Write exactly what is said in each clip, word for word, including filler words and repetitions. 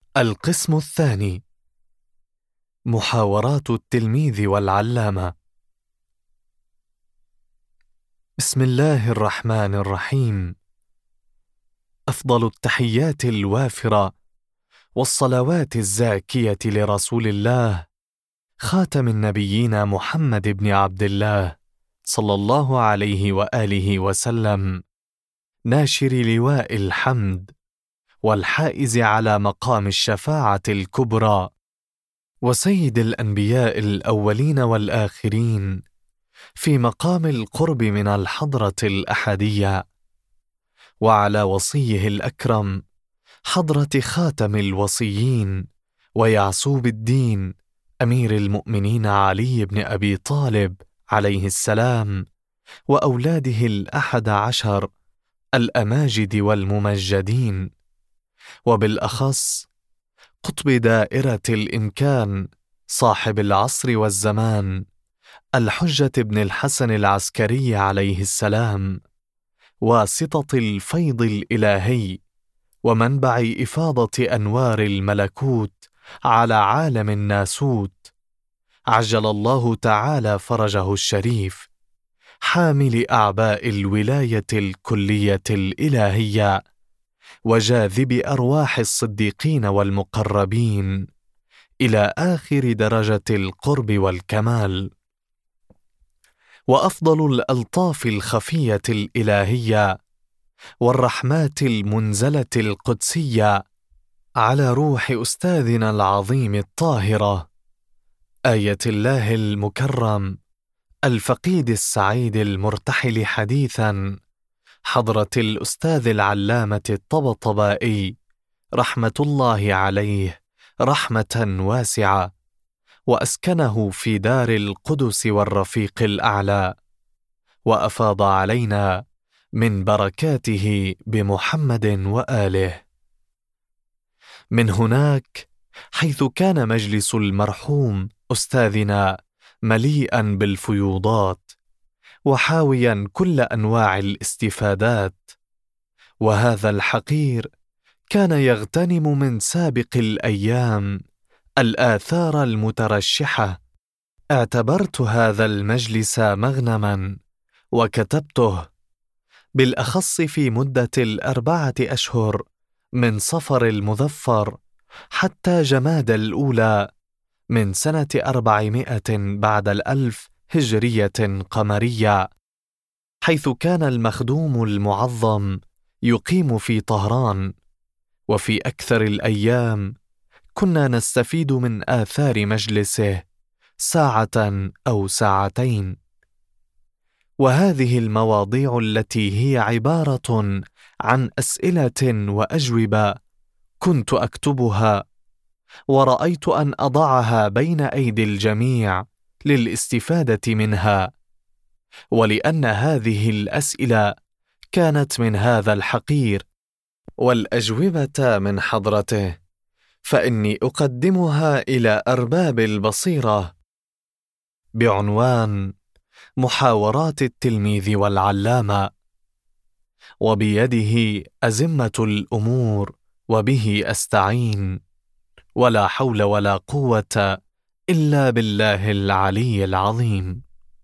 القسم الثاني: محاورات التلميذ والعلامة. بسم الله الرحمن الرحيم. أفضل التحيات الوافرة والصلوات الزاكية لرسول الله خاتم النبيين محمد بن عبد الله صلى الله عليه وآله وسلم، ناشر لواء الحمد والحائز على مقام الشفاعة الكبرى، وسيد الأنبياء الأولين والآخرين في مقام القرب من الحضرة الأحدية، وعلى وصيه الأكرم حضرة خاتم الوصيين ويعصوب الدين أمير المؤمنين علي بن أبي طالب عليه السلام، وأولاده الأحد عشر الأماجد والممجدين، وبالأخص قطب دائرة الإمكان صاحب العصر والزمان الحجة بن الحسن العسكري عليه السلام، واسطة الفيض الإلهي ومنبع إفاضة أنوار الملكوت على عالم الناسوت، عجل الله تعالى فرجه الشريف، حامل أعباء الولاية الكلية الإلهية وجاذب أرواح الصديقين والمقربين إلى آخر درجة القرب والكمال. وأفضل الألطاف الخفية الإلهية والرحمات المنزلة القدسية على روح أستاذنا العظيم الطاهرة آية الله المكرم الفقيد السعيد المرتحل حديثا حضرة الأستاذ العلامة الطبطبائي رحمة الله عليه رحمة واسعة، وأسكنه في دار القدس والرفيق الأعلى، وأفاض علينا من بركاته بمحمد وآله. من هناك حيث كان مجلس المرحوم أستاذنا مليئا بالفيوضات وحاويا كل أنواع الاستفادات، وهذا الحقير كان يغتنم من سابق الأيام الآثار المترشحة، اعتبرت هذا المجلس مغنما وكتبته، بالأخص في مدة الأربعة أشهر من صفر المظفر حتى جماد الأولى من سنة أربعمائة بعد الألف هجرية قمرية، حيث كان المخدوم المعظم يقيم في طهران، وفي أكثر الأيام كنا نستفيد من آثار مجلسه ساعة أو ساعتين. وهذه المواضيع التي هي عبارة عن أسئلة وأجوبة كنت أكتبها، ورأيت أن أضعها بين أيدي الجميع للاستفادة منها، ولأن هذه الأسئلة كانت من هذا الحقير والأجوبة من حضرته، فإني أقدمها إلى أرباب البصيرة بعنوان محاورات التلميذ والعلامة، وبيده أزمة الأمور وبه أستعين، ولا حول ولا قوة إلا بالله العلي العظيم.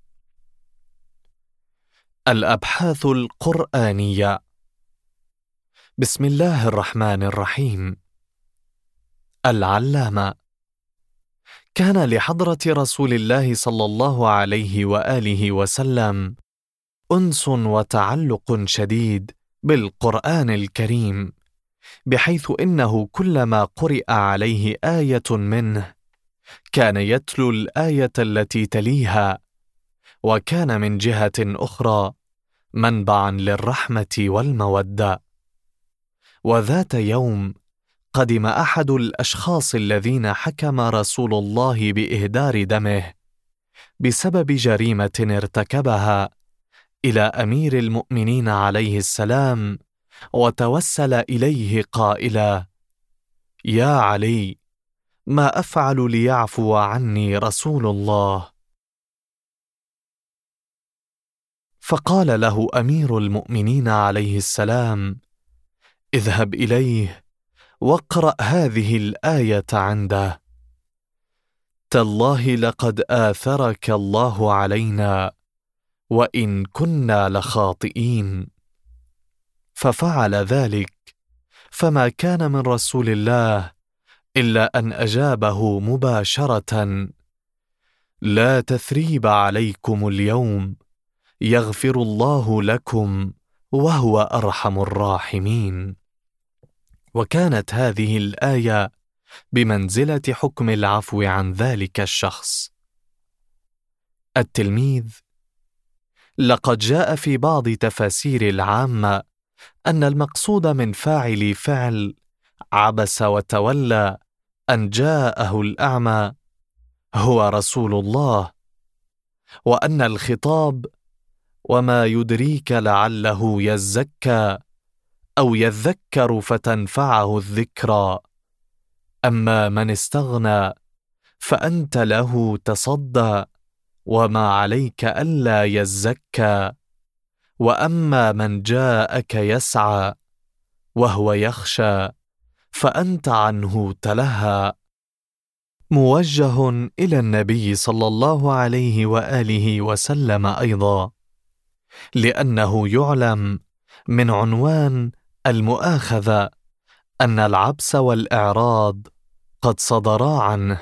الأبحاث القرآنية. بسم الله الرحمن الرحيم. العلامة. كان لحضرة رسول الله صلى الله عليه وآله وسلم أنس وتعلق شديد بالقرآن الكريم، بحيث إنه كلما قرئ عليه آية منه كان يتلو الآية التي تليها، وكان من جهة أخرى منبعا للرحمة والمودة. وذات يوم قدم أحد الأشخاص الذين حكم رسول الله بإهدار دمه بسبب جريمة ارتكبها إلى أمير المؤمنين عليه السلام، وتوسل إليه قائلا: يا علي، ما أفعل ليعفو عني رسول الله؟ فقال له أمير المؤمنين عليه السلام: اذهب إليه واقرأ هذه الآية عنده: تالله لقد آثرك الله علينا وإن كنا لخاطئين. ففعل ذلك، فما كان من رسول الله إلا أن أجابه مباشرة: لا تثريب عليكم اليوم، يغفر الله لكم وهو أرحم الراحمين. وكانت هذه الآية بمنزلة حكم العفو عن ذلك الشخص. التلميذ: لقد جاء في بعض تفاسير العامة أن المقصود من فاعل فعل عبس وتولى أن جاءه الأعمى هو رسول الله، وأن الخطاب: وما يدريك لعله يزكى أو يذكر فتنفعه الذكرى، أما من استغنى فأنت له تصدى وما عليك ألا يزكى، وأما من جاءك يسعى وهو يخشى فأنت عنه تلهى. موجه إلى النبي صلى الله عليه وآله وسلم أيضا، لأنه يعلم من عنوان المؤاخذة أن العبس والإعراض قد صدرا عنه.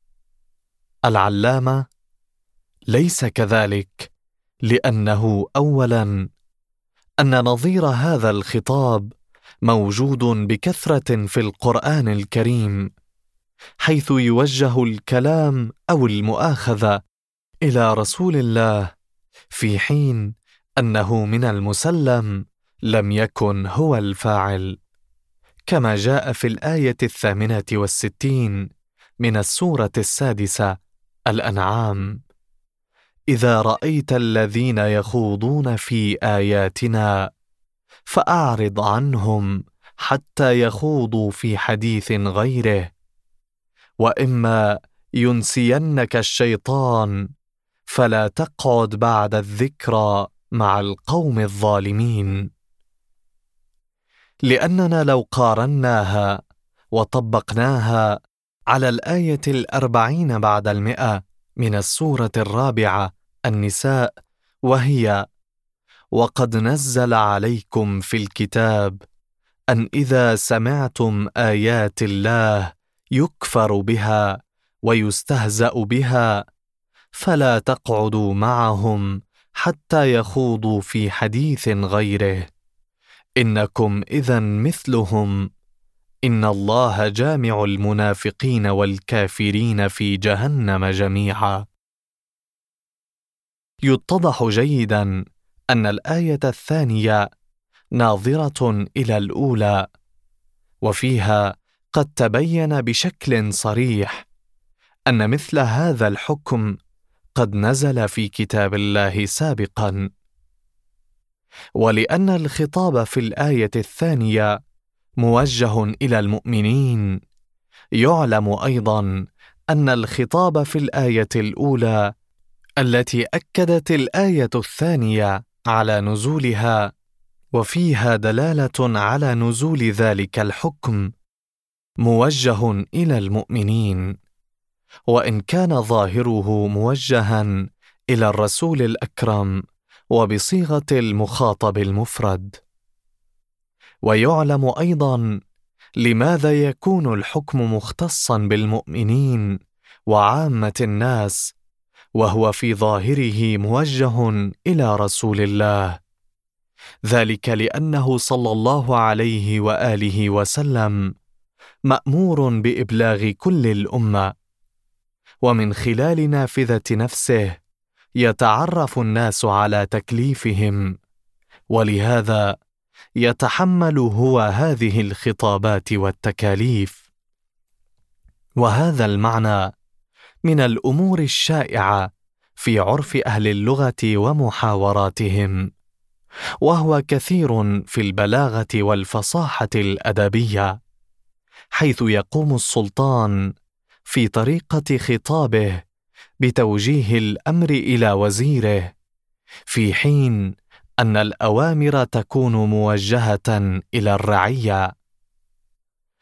العلامة: ليس كذلك، لأنه أولاً أن نظير هذا الخطاب موجود بكثرة في القرآن الكريم، حيث يوجه الكلام أو المؤاخذة إلى رسول الله، في حين أنه من المسلم لم يكن هو الفاعل، كما جاء في الآية الثامنة والستين من السورة السادسة الأنعام: إذا رأيت الذين يخوضون في آياتنا فأعرض عنهم حتى يخوضوا في حديث غيره، وإما ينسينك الشيطان فلا تقعد بعد الذكرى مع القوم الظالمين. لأننا لو قارناها وطبقناها على الآية الأربعين بعد المئة من السورة الرابعة النساء، وهي: وقد نزل عليكم في الكتاب أن إذا سمعتم آيات الله يكفر بها ويستهزأ بها فلا تقعدوا معهم حتى يخوضوا في حديث غيره، إنكم إذن مثلهم، إن الله جامع المنافقين والكافرين في جهنم جميعا. يتضح جيدا أن الآية الثانية ناظرة إلى الأولى، وفيها قد تبين بشكل صريح أن مثل هذا الحكم قد نزل في كتاب الله سابقا. ولأن الخطاب في الآية الثانية موجه إلى المؤمنين، يعلم أيضا أن الخطاب في الآية الأولى التي أكدت الآية الثانية على نزولها وفيها دلالة على نزول ذلك الحكم موجه إلى المؤمنين، وإن كان ظاهره موجها إلى الرسول الأكرم وبصيغة المخاطب المفرد. ويعلم أيضا لماذا يكون الحكم مختصا بالمؤمنين وعامة الناس وهو في ظاهره موجه إلى رسول الله، ذلك لأنه صلى الله عليه وآله وسلم مأمور بإبلاغ كل الأمة، ومن خلال نافذة نفسه يتعرف الناس على تكليفهم، ولهذا يتحمل هو هذه الخطابات والتكاليف. وهذا المعنى من الأمور الشائعة في عرف أهل اللغة ومحاوراتهم، وهو كثير في البلاغة والفصاحة الأدبية، حيث يقوم السلطان في طريقة خطابه بتوجيه الأمر إلى وزيره، في حين أن الأوامر تكون موجهة إلى الرعية.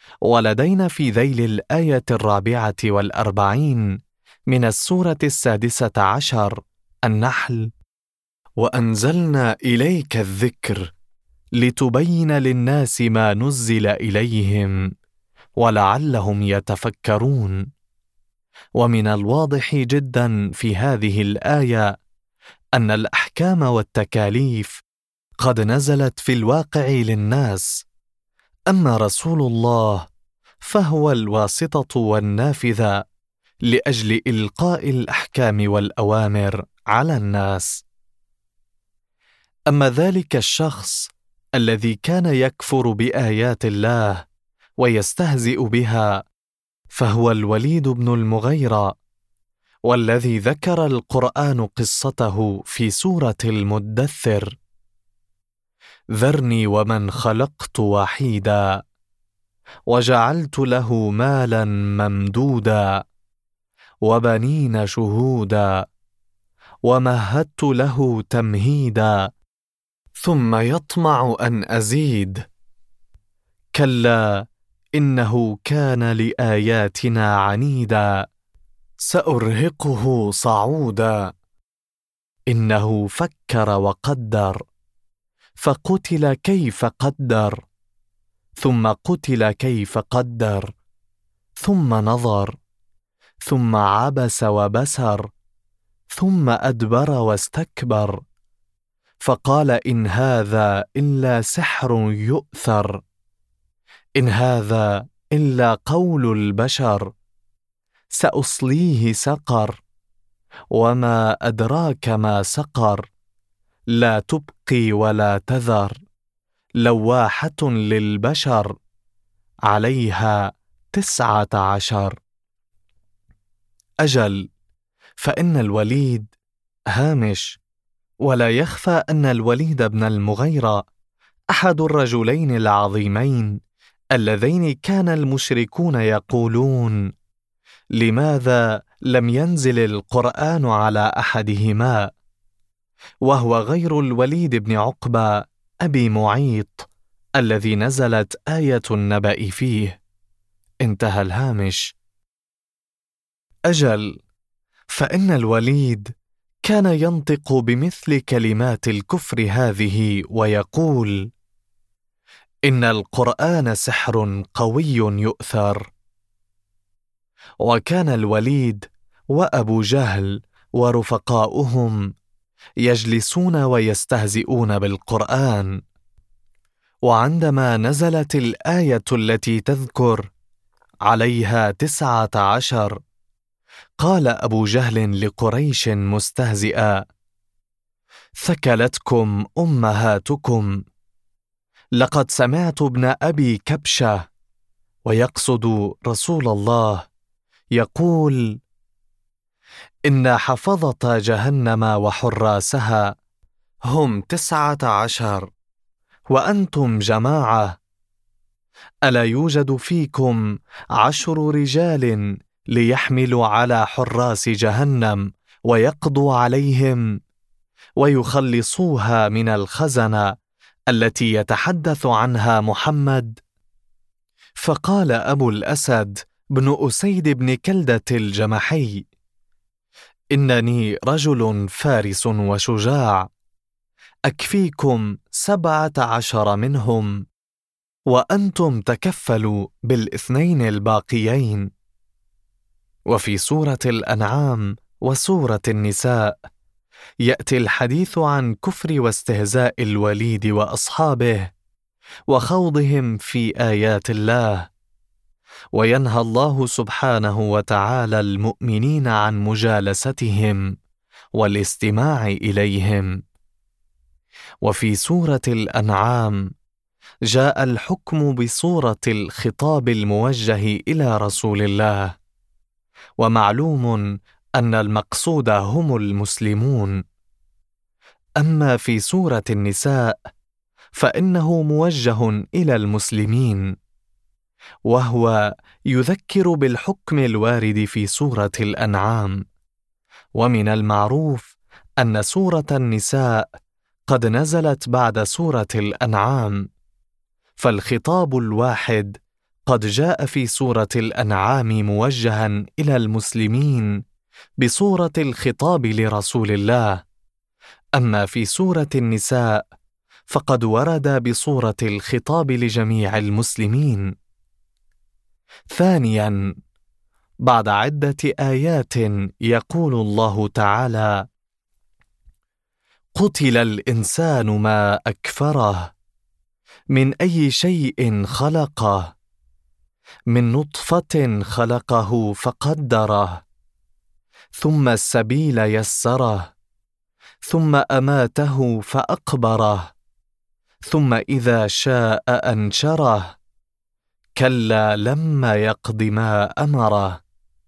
ولدينا في ذيل الآية الرابعة والأربعين من السورة السادسة عشر النحل: وأنزلنا إليك الذكر لتبين للناس ما نزل إليهم ولعلهم يتفكرون. ومن الواضح جدا في هذه الآية أن الأحكام والتكاليف قد نزلت في الواقع للناس، أما رسول الله فهو الواسطة والنافذة لأجل إلقاء الأحكام والأوامر على الناس. أما ذلك الشخص الذي كان يكفر بآيات الله ويستهزئ بها فهو الوليد بن المغيرة، والذي ذكر القرآن قصته في سورة المدثر: ذرني ومن خلقت وحيدا وجعلت له مالا ممدودا وبنين شهودا ومهدت له تمهيدا ثم يطمع أن أزيد كلا إنه كان لآياتنا عنيدا سأرهقه صعودا إنه فكر وقدر فقتل كيف قدر ثم قتل كيف قدر ثم نظر ثم عبس وبسر ثم أدبر واستكبر فقال إن هذا إلا سحر يؤثر إن هذا إلا قول البشر سأصليه سقر وما أدراك ما سقر لا تبقي ولا تذر لواحة للبشر عليها تسعة عشر. أجل، فإن الوليد هامش، ولا يخفى أن الوليد بن المغيرة أحد الرجلين العظيمين اللذين كان المشركون يقولون: لماذا لم ينزل القرآن على أحدهما؟ وهو غير الوليد بن عقبة أبي معيط الذي نزلت آية النبأ فيه. انتهى الهامش. أجل، فإن الوليد كان ينطق بمثل كلمات الكفر هذه ويقول: إن القرآن سحر قوي يؤثر. وكان الوليد وأبو جهل ورفقاؤهم يجلسون ويستهزئون بالقرآن، وعندما نزلت الآية التي تذكر عليها تسعة عشر قال أبو جهل لقريش مستهزئا: ثكلتكم أمهاتكم، لقد سمعت ابن أبي كبشة، ويقصد رسول الله، يقول: إن حفظة جهنم وحراسها هم تسعة عشر وأنتم جماعة، ألا يوجد فيكم عشر رجال ليحملوا على حراس جهنم ويقضوا عليهم ويخلصوها من الخزنة التي يتحدث عنها محمد؟ فقال أبو الأسد بن أسيد بن كلدة الجمحي: إنني رجل فارس وشجاع، أكفيكم سبعة عشر منهم، وأنتم تكفلوا بالاثنين الباقيين. وفي سورة الأنعام وسورة النساء يأتي الحديث عن كفر واستهزاء الوليد وأصحابه وخوضهم في آيات الله، وينهى الله سبحانه وتعالى المؤمنين عن مجالستهم والاستماع إليهم. وفي سورة الأنعام جاء الحكم بصورة الخطاب الموجه إلى رسول الله، ومعلوم أن المقصود هم المسلمون. أما في سورة النساء فإنه موجه إلى المسلمين، وهو يذكر بالحكم الوارد في سورة الأنعام. ومن المعروف أن سورة النساء قد نزلت بعد سورة الأنعام، فالخطاب الواحد قد جاء في سورة الأنعام موجها إلى المسلمين بصورة الخطاب لرسول الله، أما في سورة النساء فقد ورد بصورة الخطاب لجميع المسلمين. ثانياً، بعد عدة آيات يقول الله تعالى: قتل الإنسان ما أكفره، من أي شيء خلقه، من نطفة خلقه فقدره، ثم السبيل يسره، ثم أماته فأقبره، ثم إذا شاء أنشره، كلا لما يقض ما أمره.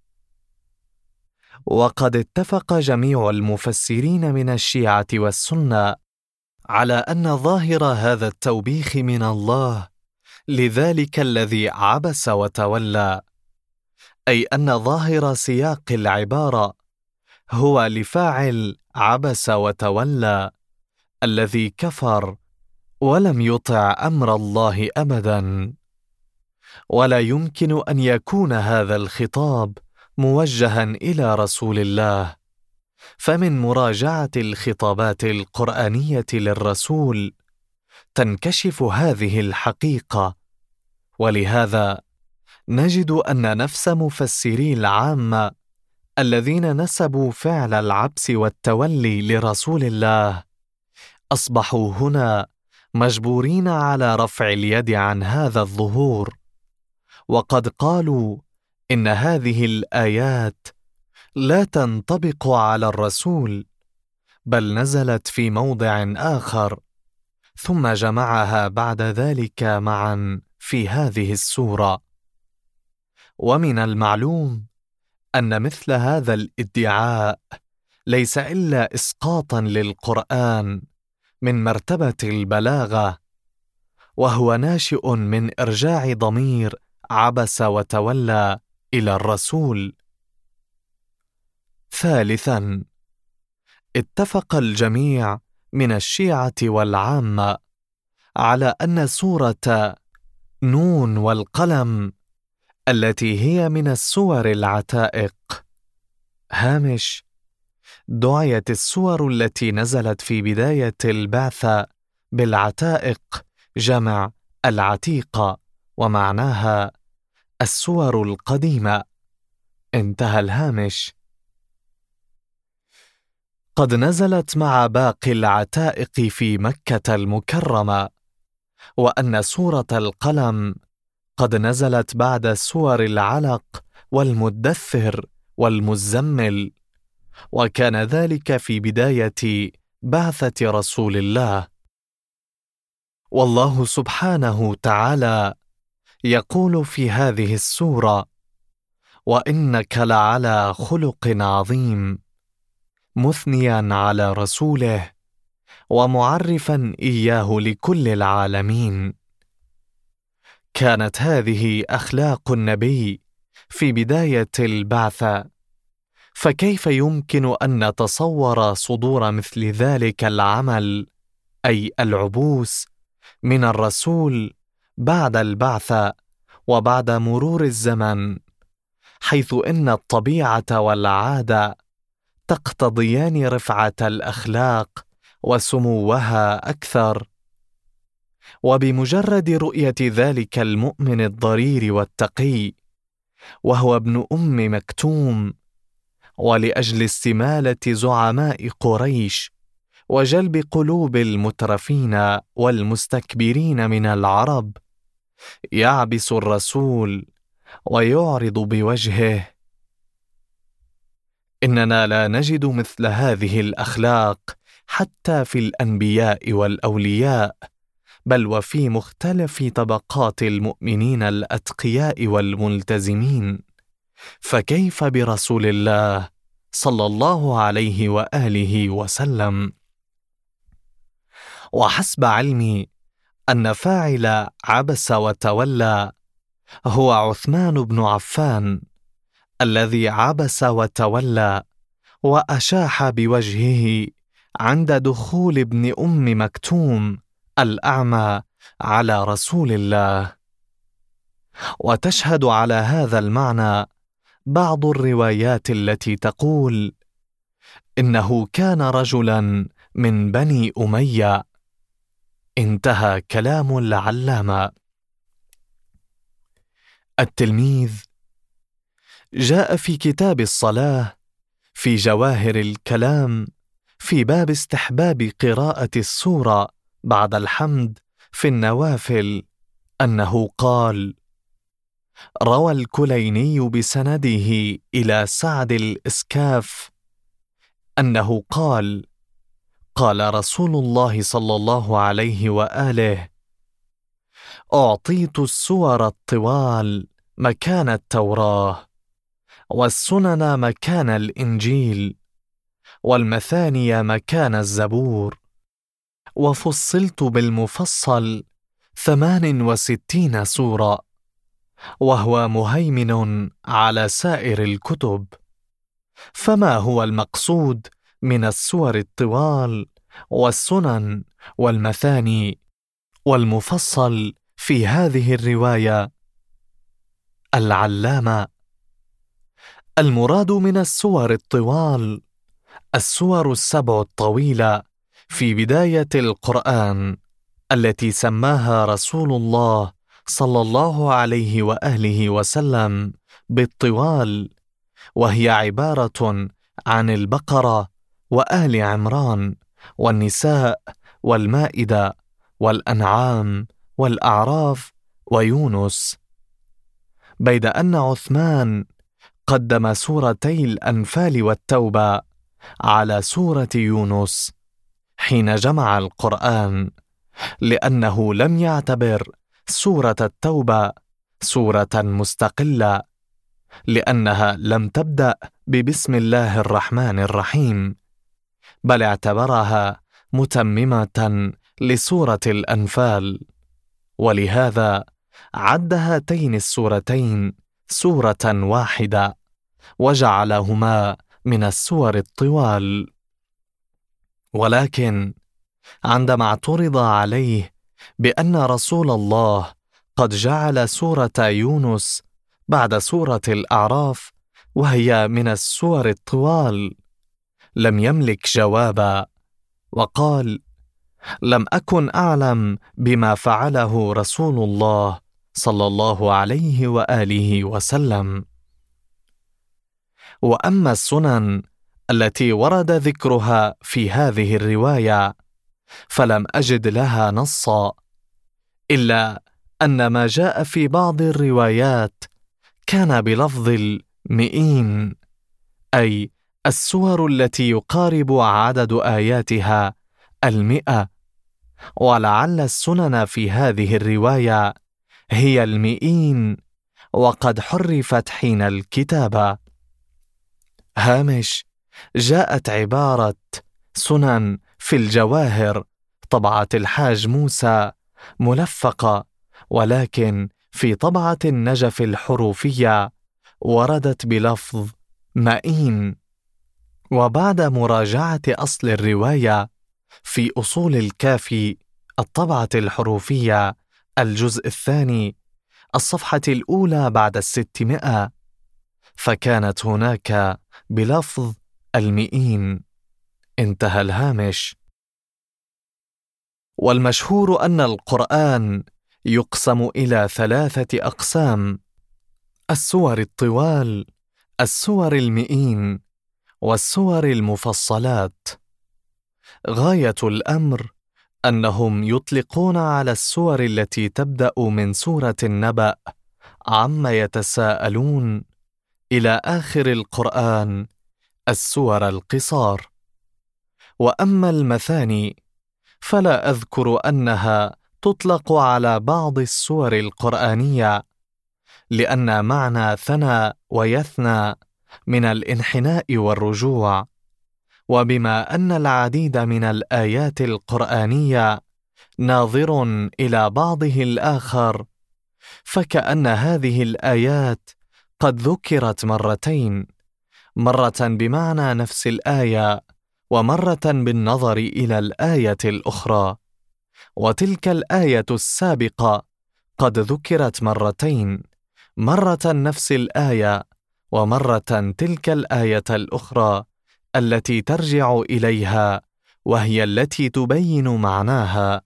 وقد اتفق جميع المفسرين من الشيعة والسنة على أن ظاهر هذا التوبيخ من الله لذلك الذي عبس وتولى، أي أن ظاهر سياق العبارة هو لفاعل عبس وتولى الذي كفر ولم يطع أمر الله أبدا. ولا يمكن أن يكون هذا الخطاب موجها إلى رسول الله، فمن مراجعة الخطابات القرآنية للرسول تنكشف هذه الحقيقة. ولهذا نجد أن نفس مفسري العامة الذين نسبوا فعل العبس والتولي لرسول الله أصبحوا هنا مجبورين على رفع اليد عن هذا الظهور، وقد قالوا إن هذه الآيات لا تنطبق على الرسول، بل نزلت في موضع آخر ثم جمعها بعد ذلك معا في هذه السورة. ومن المعلوم أن مثل هذا الادعاء ليس إلا إسقاطا للقرآن من مرتبة البلاغة، وهو ناشئ من إرجاع ضمير عبس وتولى إلى الرسول. ثالثا، اتفق الجميع من الشيعة والعامة على أن سورة نون والقلم التي هي من السور العتائق هامش دعيت السور التي نزلت في بداية البعثة بالعتائق جمع العتيقة، ومعناها السور القديمة. انتهى الهامش. قد نزلت مع باقي العتائق في مكة المكرمة، وأن سورة القلم قد نزلت بعد سور العلق والمدثر والمزمل، وكان ذلك في بداية بعثة رسول الله. والله سبحانه تعالى يقول في هذه السورة: وإنك لعلى خلق عظيم، مثنيا على رسوله ومعرفا إياه لكل العالمين. كانت هذه أخلاق النبي في بداية البعثة، فكيف يمكن أن نتصور صدور مثل ذلك العمل، أي العبوس، من الرسول بعد البعثة وبعد مرور الزمن، حيث إن الطبيعة والعادة تقتضيان رفعة الأخلاق وسموها أكثر. وبمجرد رؤية ذلك المؤمن الضرير والتقي وهو ابن أم مكتوم، ولأجل استمالة زعماء قريش وجلب قلوب المترفين والمستكبرين من العرب، يعبس الرسول ويعرض بوجهه. إننا لا نجد مثل هذه الأخلاق حتى في الأنبياء والأولياء، بل وفي مختلف طبقات المؤمنين الأتقياء والملتزمين، فكيف برسول الله صلى الله عليه وآله وسلم؟ وحسب علمي أن فاعل عبس وتولى هو عثمان بن عفان، الذي عبس وتولى وأشاح بوجهه عند دخول ابن أم مكتوم الأعمى على رسول الله. وتشهد على هذا المعنى بعض الروايات التي تقول إنه كان رجلا من بني أمية. انتهى كلام العلامة. التلميذ جاء في كتاب الصلاة في جواهر الكلام في باب استحباب قراءة السورة بعد الحمد في النوافل أنه قال: روى الكليني بسنده إلى سعد الإسكاف أنه قال: قال رسول الله صلى الله عليه وآله: أعطيت السور الطوال مكان التوراة، والسنن مكان الإنجيل، والمثاني مكان الزبور، وفصلت بالمفصل ثمان وستين سورة، وهو مهيمن على سائر الكتب. فما هو المقصود من السور الطوال والسنن والمثاني والمفصل في هذه الرواية؟ العلامة: المراد من السور الطوال السور السبع الطويلة في بداية القرآن التي سماها رسول الله صلى الله عليه وآله وسلم بالطوال، وهي عبارة عن البقرة وآل عمران والنساء والمائدة والأنعام والأعراف ويونس، بيد أن عثمان قدم سورتي الأنفال والتوبة على سورة يونس حين جمع القرآن، لأنه لم يعتبر سورة التوبة سورة مستقلة، لأنها لم تبدأ ببسم الله الرحمن الرحيم، بل اعتبرها متممة لسورة الأنفال، ولهذا عد هاتين السورتين سورة واحدة وجعلهما من السور الطوال. ولكن عندما اعترض عليه بأن رسول الله قد جعل سورة يونس بعد سورة الأعراف وهي من السور الطوال، لم يملك جوابا، وقال: لم أكن أعلم بما فعله رسول الله صلى الله عليه وآله وسلم. وأما السنن التي ورد ذكرها في هذه الرواية فلم أجد لها نصا، إلا أن ما جاء في بعض الروايات كان بلفظ المئين، أي السور التي يقارب عدد آياتها المئة، ولعل السنن في هذه الرواية هي المئين، وقد حرفت حين الكتابة. هامش: جاءت عبارة سنن في الجواهر طبعة الحاج موسى ملفقة، ولكن في طبعة النجف الحروفية وردت بلفظ مئين. وبعد مراجعة أصل الرواية في أصول الكافي الطبعة الحروفية الجزء الثاني الصفحة الأولى بعد الستمائة، فكانت هناك بلفظ المئين. انتهى الهامش. والمشهور أن القرآن يقسم إلى ثلاثة أقسام: السور الطوال، السور المئين، والسور المفصلات. غاية الأمر أنهم يطلقون على السور التي تبدأ من سورة النبأ عما يتساءلون إلى آخر القرآن السور القصار. وأما المثاني فلا أذكر أنها تطلق على بعض السور القرآنية، لأن معنى ثنى ويثنى من الانحناء والرجوع، وبما أن العديد من الآيات القرآنية ناظر إلى بعضه الآخر، فكأن هذه الآيات قد ذكرت مرتين، مرة بمعنى نفس الآية ومرة بالنظر إلى الآية الأخرى، وتلك الآية السابقة قد ذكرت مرتين مرة نفس الآية، ومرة تلك الآية الأخرى التي ترجع إليها وهي التي تبين معناها.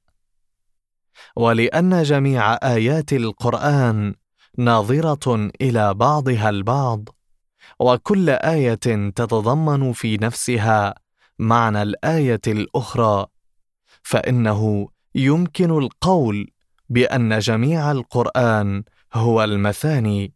ولأن جميع آيات القرآن ناظرة إلى بعضها البعض، وكل آية تتضمن في نفسها معنى الآية الأخرى، فإنه يمكن القول بأن جميع القرآن هو المثاني.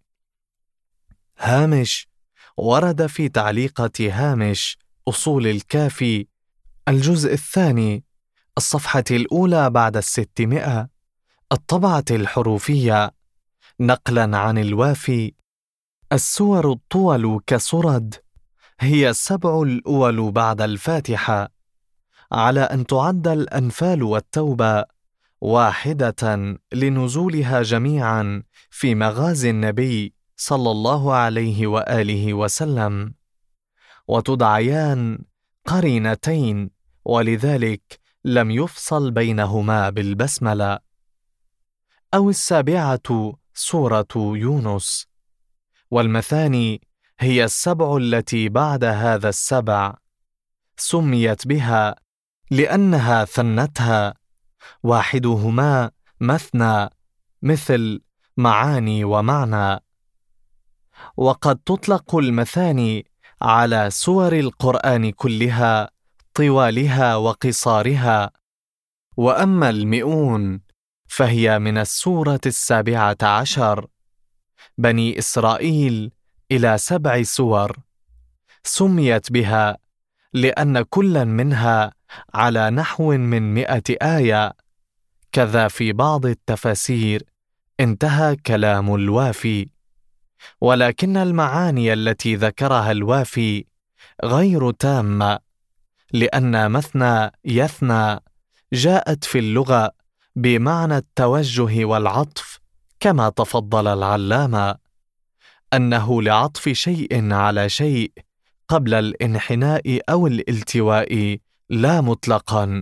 هامش ورد في تعليقة هامش أصول الكافي الجزء الثاني الصفحة الأولى بعد الستمائة، الطبعة الحروفية، نقلا عن الوافي: السور الطول كسرد هي السبع الأول بعد الفاتحة، على أن تعد الأنفال والتوبة واحدة لنزولها جميعا في مغازي النبي صلى الله عليه وآله وسلم، وتدعيان قرينتين، ولذلك لم يفصل بينهما بالبسملة. أو السابعة سورة يونس. والمثاني هي السبع التي بعد هذا السبع، سميت بها لأنها ثنتها، واحدهما مثنى مثل معاني ومعنى. وقد تطلق المثاني على سور القرآن كلها طوالها وقصارها. وأما المئون فهي من السورة السابعة عشر، بني إسرائيل، إلى سبع سور، سميت بها لأن كل منها على نحو من مئة آية، كذا في بعض التفاسير. انتهى كلام الوافي. ولكن المعاني التي ذكرها الوافي غير تامة، لأن مثنى يثنى جاءت في اللغة بمعنى التوجه والعطف، كما تفضل العلامة أنه لعطف شيء على شيء قبل الانحناء أو الالتواء، لا مطلقا.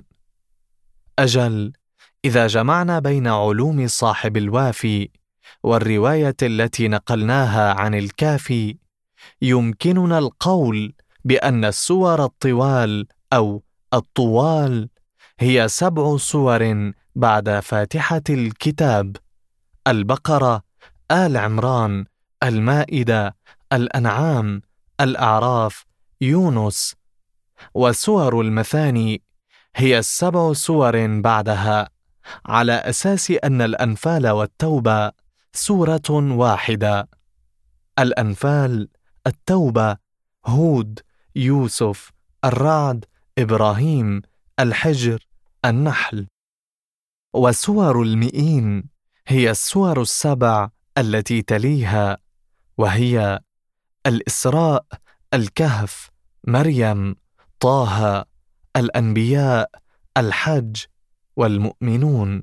أجل، إذا جمعنا بين علوم صاحب الوافي والرواية التي نقلناها عن الكافي، يمكننا القول بأن السور الطوال أو الطوال هي سبع سور بعد فاتحة الكتاب: البقرة، آل عمران، المائدة، الأنعام، الأعراف، يونس. وسور المثاني هي السبع سور بعدها، على أساس أن الأنفال والتوبة سورة واحدة: الأنفال، التوبة، هود، يوسف، الرعد، إبراهيم، الحجر، النحل. وسور المئين هي السور السبع التي تليها، وهي الإسراء، الكهف، مريم، طه، الأنبياء، الحج، والمؤمنون.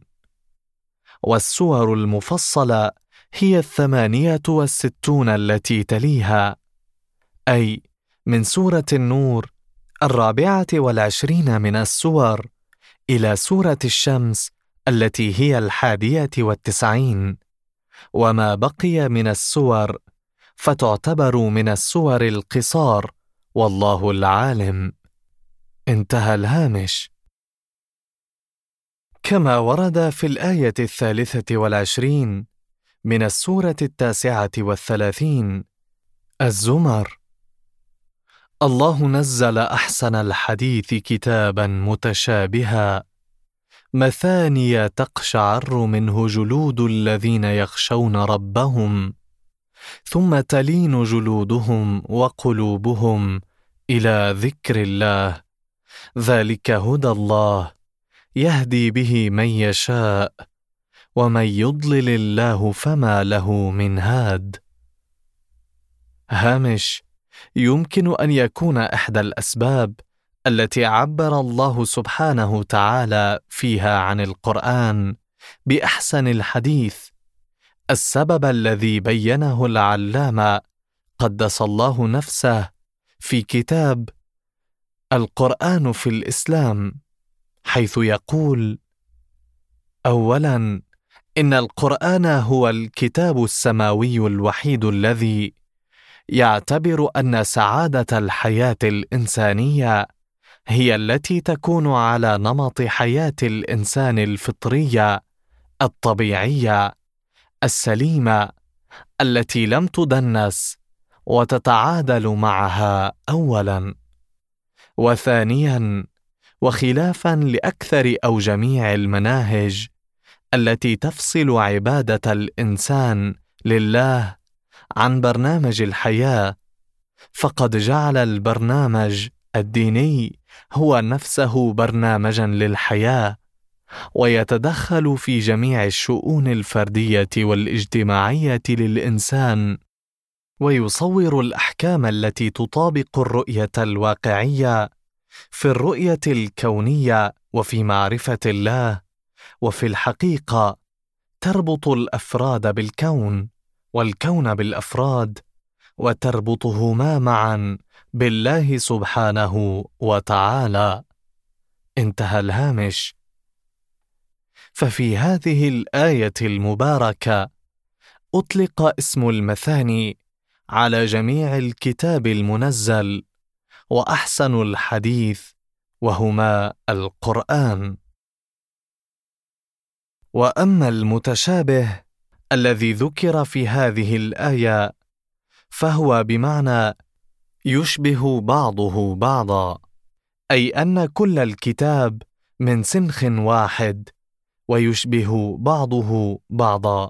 والسور المفصلة هي الثمانية والستون التي تليها، أي من سورة النور الرابعة والعشرين من السور إلى سورة الشمس التي هي الحادية والتسعين، وما بقي من السور فتعتبر من السور القصار، والله العالم. انتهى الهامش. كما ورد في الآية الثالثة والعشرين من السورة التاسعة والثلاثين، الزمر: الله نزل أحسن الحديث كتابا متشابها، مثانية تقشعر منه جلود الذين يخشون ربهم، ثم تلين جلودهم وقلوبهم إلى ذكر الله، ذلك هدى الله يهدي به من يشاء، ومن يضلل الله فما له من هاد. هامش: يمكن أن يكون إحدى الأسباب التي عبر الله سبحانه تعالى فيها عن القرآن بأحسن الحديث السبب الذي بينه العلامة قدس الله نفسه في كتاب القرآن في الإسلام، حيث يقول: أولاً، إن القرآن هو الكتاب السماوي الوحيد الذي يعتبر أن سعادة الحياة الإنسانية هي التي تكون على نمط حياة الإنسان الفطرية الطبيعية السليمة التي لم تدنس وتتعادل معها أولاً، وثانياً وخلافاً لأكثر أو جميع المناهج التي تفصل عبادة الإنسان لله عن برنامج الحياة، فقد جعل البرنامج الديني هو نفسه برنامجاً للحياة، ويتدخل في جميع الشؤون الفردية والاجتماعية للإنسان، ويصور الأحكام التي تطابق الرؤية الواقعية في الرؤية الكونية وفي معرفة الله، وفي الحقيقة تربط الأفراد بالكون والكون بالأفراد، وتربطهما معا بالله سبحانه وتعالى. انتهى الهامش. ففي هذه الآية المباركة أطلق اسم المثاني على جميع الكتاب المنزل وأحسن الحديث، وهما القرآن. وأما المتشابه الذي ذكر في هذه الآية فهو بمعنى يشبه بعضه بعضا، أي أن كل الكتاب من سنخ واحد ويشبه بعضه بعضا.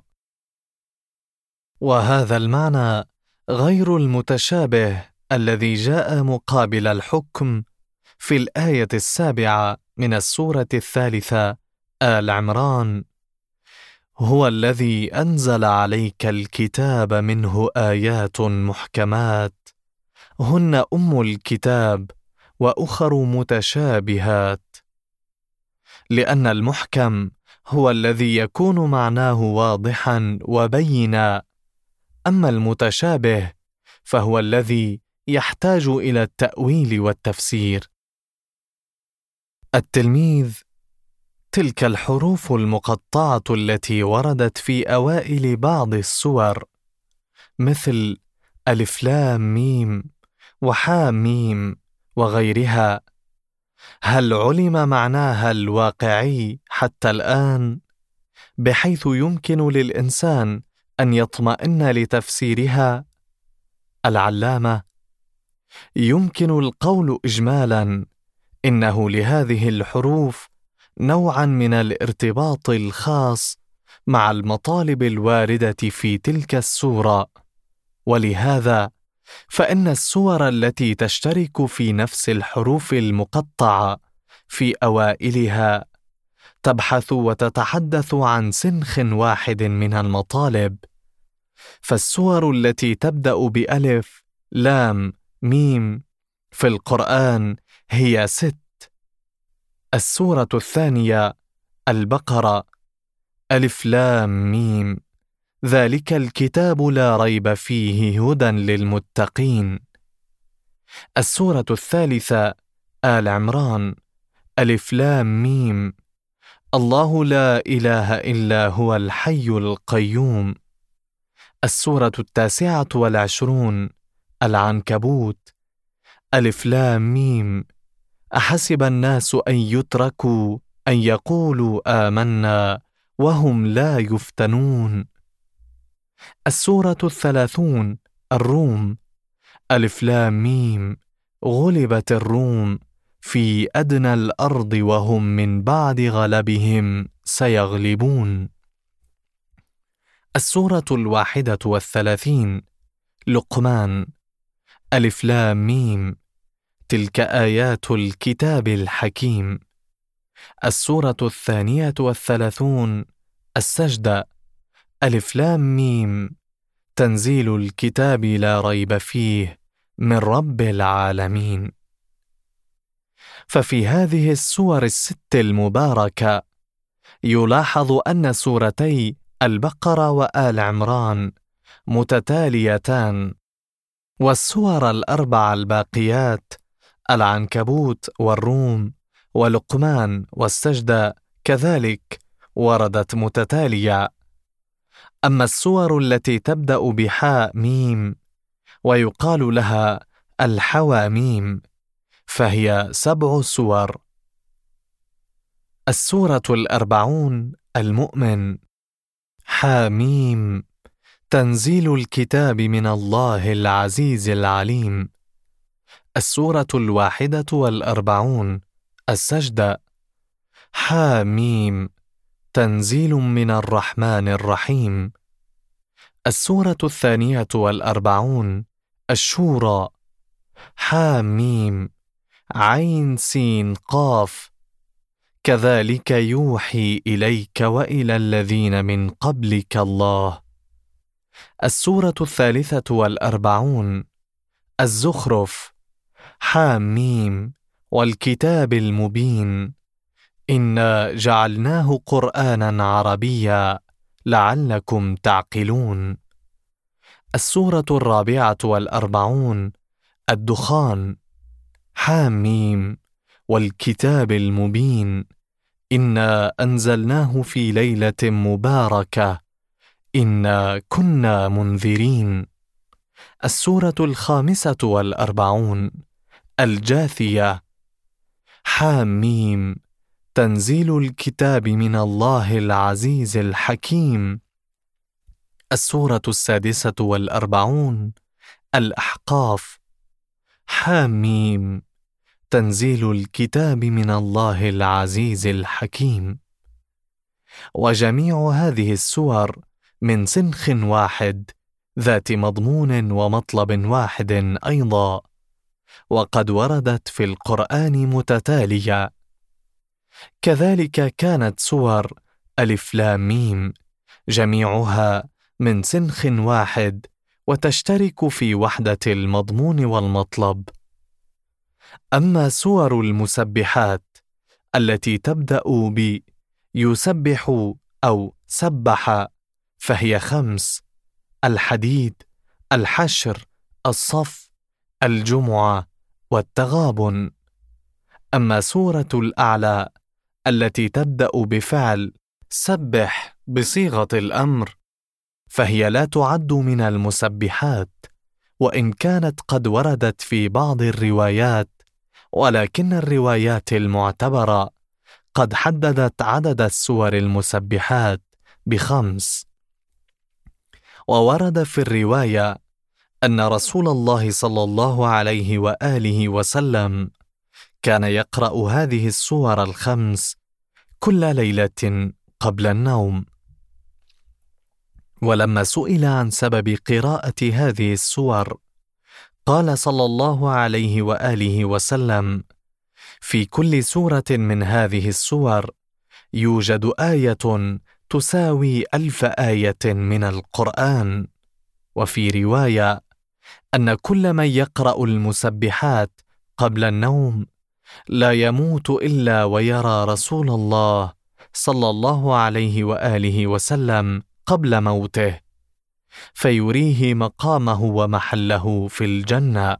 وهذا المعنى غير المتشابه الذي جاء مقابل الحكم في الآية السابعة من السورة الثالثة آل عمران: هو الذي أنزل عليك الكتاب منه آيات محكمات هن أم الكتاب وأخر متشابهات، لأن المحكم هو الذي يكون معناه واضحا وبينا، أما المتشابه فهو الذي يحتاج إلى التأويل والتفسير. التلميذ: تلك الحروف المقطعة التي وردت في أوائل بعض السور مثل ألف لام ميم وحام ميم وغيرها، هل علم معناها الواقعي حتى الآن بحيث يمكن للإنسان أن يطمئن لتفسيرها؟ العلامة: يمكن القول إجمالاً إنه لهذه الحروف نوعاً من الارتباط الخاص مع المطالب الواردة في تلك السورة، ولهذا فإن السور التي تشترك في نفس الحروف المقطعة في أوائلها تبحث وتتحدث عن سنخ واحد من المطالب، فالسور التي تبدأ بألف لام ميم في القرآن هي ست. السورة الثانية البقرة: ألف لام ميم ذلك الكتاب لا ريب فيه هدى للمتقين. السورة الثالثة آل عمران: ألف لام ميم الله لا إله إلا هو الحي القيوم. السورة التاسعة والعشرون العنكبوت: ألف لام ميم أحسب الناس أن يتركوا أن يقولوا آمنا وهم لا يفتنون. السورة الثلاثون الروم: ألف لام ميم غلبت الروم في أدنى الأرض وهم من بعد غلبهم سيغلبون. السورة الواحدة والثلاثين لقمان: ألف لام ميم تلك آيات الكتاب الحكيم. السورة الثانية والثلاثون السجدة: ألف لام ميم تنزيل الكتاب لا ريب فيه من رب العالمين. ففي هذه السور الست المباركة يلاحظ أن سورتي البقرة وآل عمران متتاليتان، والسور الأربع الباقيات العنكبوت والروم ولقمان والسجدة كذلك وردت متتالية. أما السور التي تبدأ بحاء ميم ويقال لها الحواميم فهي سبع سور. السورة الأربعون المؤمن. حاميم، تنزيل الكتاب من الله العزيز العليم. السورة الواحدة والأربعون السجدة. حاميم، تنزيل من الرحمن الرحيم. السورة الثانية والأربعون الشورى. حاميم، عين سين قاف. كذلك يوحي إليك وإلى الذين من قبلك الله. السورة الثالثة والأربعون الزخرف. حاميم، والكتاب المبين. إنا جعلناه قرآنا عربيا لعلكم تعقلون. السورة الرابعة والأربعون الدخان. حاميم، والكتاب المبين. إنا أنزلناه في ليلة مباركة إنا كنا منذرين. السورة الخامسة والأربعون الجاثية. حاميم، تنزيل الكتاب من الله العزيز الحكيم. السورة السادسة والأربعون الأحقاف. حاميم، تنزيل الكتاب من الله العزيز الحكيم. وجميع هذه السور من سنخ واحد ذات مضمون ومطلب واحد أيضا، وقد وردت في القرآن متتالية. كذلك كانت سور ألف لام ميم جميعها من سنخ واحد وتشترك في وحدة المضمون والمطلب. أما سور المسبحات التي تبدأ ب يسبح أو سبح فهي خمس: الحديد، الحشر، الصف، الجمعة، والتغابن. أما سورة الأعلى التي تبدأ بفعل سبح بصيغة الأمر فهي لا تعد من المسبحات، وإن كانت قد وردت في بعض الروايات، ولكن الروايات المعتبرة قد حددت عدد السور المسبحات بخمس. وورد في الرواية أن رسول الله صلى الله عليه وآله وسلم كان يقرأ هذه السور الخمس كل ليلة قبل النوم. ولما سئل عن سبب قراءة هذه السور قال صلى الله عليه وآله وسلم: في كل سورة من هذه السور يوجد آية تساوي ألف آية من القرآن. وفي رواية أن كل من يقرأ المسبحات قبل النوم لا يموت إلا ويرى رسول الله صلى الله عليه وآله وسلم قبل موته، فيريه مقامه ومحله في الجنة.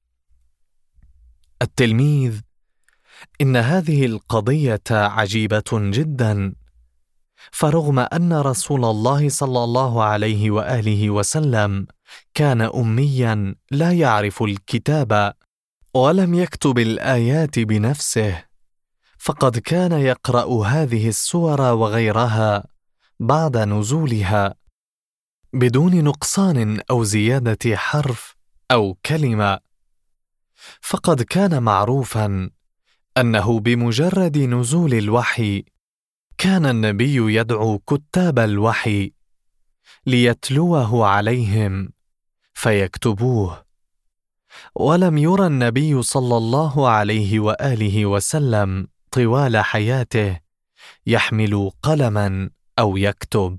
التلميذ: إن هذه القضية عجيبة جدا، فرغم أن رسول الله صلى الله عليه وآله وسلم كان أميا لا يعرف الكتاب ولم يكتب الآيات بنفسه، فقد كان يقرأ هذه السور وغيرها بعد نزولها بدون نقصان أو زيادة حرف أو كلمة. فقد كان معروفا أنه بمجرد نزول الوحي كان النبي يدعو كتاب الوحي ليتلوه عليهم فيكتبوه، ولم يرى النبي صلى الله عليه وآله وسلم طوال حياته يحمل قلما أو يكتب.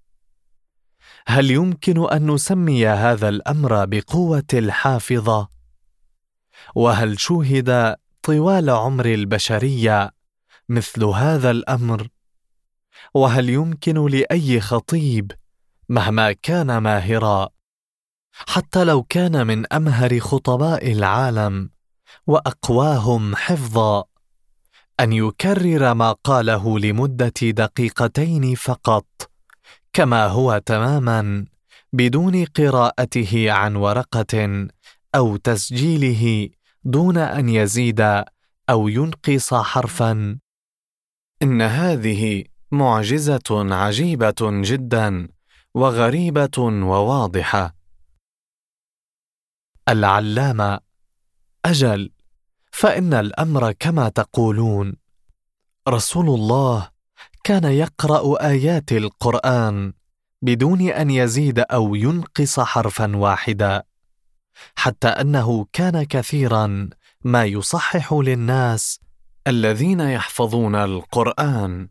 هل يمكن أن نسمي هذا الأمر بقوة الحافظة؟ وهل شوهد طوال عمر البشرية مثل هذا الأمر؟ وهل يمكن لأي خطيب مهما كان ماهرا، حتى لو كان من أمهر خطباء العالم وأقواهم حفظا، أن يكرر ما قاله لمدة دقيقتين فقط، كما هو تماما، بدون قراءته عن ورقة أو تسجيله دون أن يزيد أو ينقص حرفا. إن هذه معجزة عجيبة جدا وغريبة وواضحة. العلامة: أجل، فإن الأمر كما تقولون. رسول الله كان يقرأ آيات القرآن بدون أن يزيد أو ينقص حرفا واحدا، حتى أنه كان كثيرا ما يصحح للناس الذين يحفظون القرآن.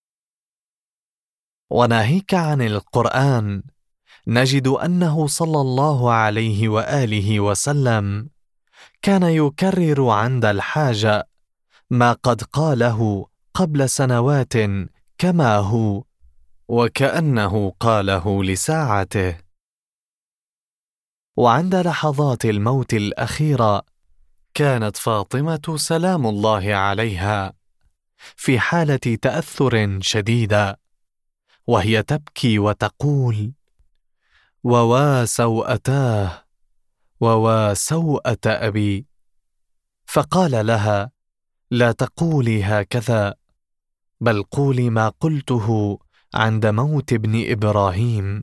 وناهيك عن القرآن، نجد أنه صلى الله عليه وآله وسلم كان يكرر عند الحاجة ما قد قاله قبل سنوات كما هو، وكأنه قاله لساعته. وعند لحظات الموت الأخيرة كانت فاطمة سلام الله عليها في حالة تأثر شديدة، وهي تبكي وتقول: ووا سوءتاه، ووا سوءة أبي. فقال لها: لا تقولي هكذا، بل قولي ما قلته عند موت ابن إبراهيم: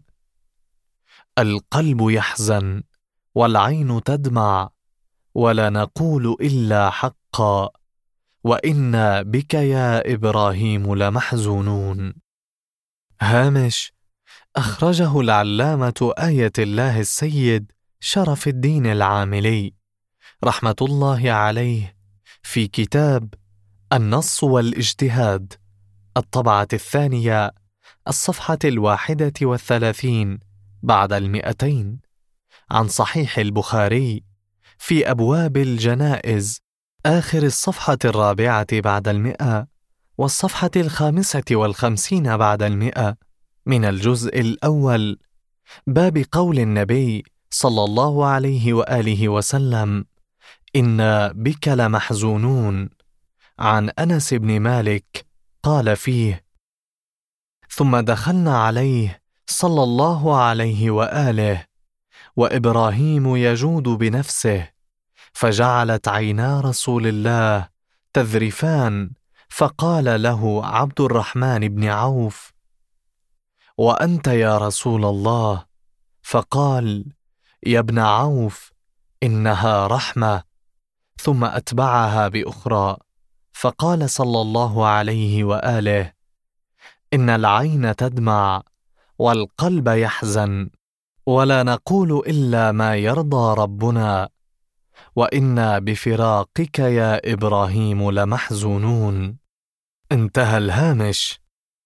القلب يحزن والعين تدمع، ولا نقول إلا حقا، وإنا بك يا إبراهيم لمحزونون. هامش: أخرجه العلامة آية الله السيد شرف الدين العاملي رحمة الله عليه في كتاب النص والاجتهاد، الطبعة الثانية، الصفحة الواحدة والثلاثين بعد المئتين، عن صحيح البخاري في أبواب الجنائز، آخر الصفحة الرابعة بعد المئة والصفحة الخامسة والخمسين بعد المئة من الجزء الأول، باب قول النبي صلى الله عليه وآله وسلم: إنا بك لمحزونون، عن أنس بن مالك قال فيه: ثم دخلنا عليه صلى الله عليه وآله وإبراهيم يجود بنفسه، فجعلت عينا رسول الله تذرفان، فقال له عبد الرحمن بن عوف: وأنت يا رسول الله؟ فقال: يا ابن عوف، إنها رحمة. ثم أتبعها بأخرى، فقال صلى الله عليه وآله: إن العين تدمع والقلب يحزن، ولا نقول إلا ما يرضى ربنا، وإنا بفراقك يا إبراهيم لمحزونون. انتهى الهامش.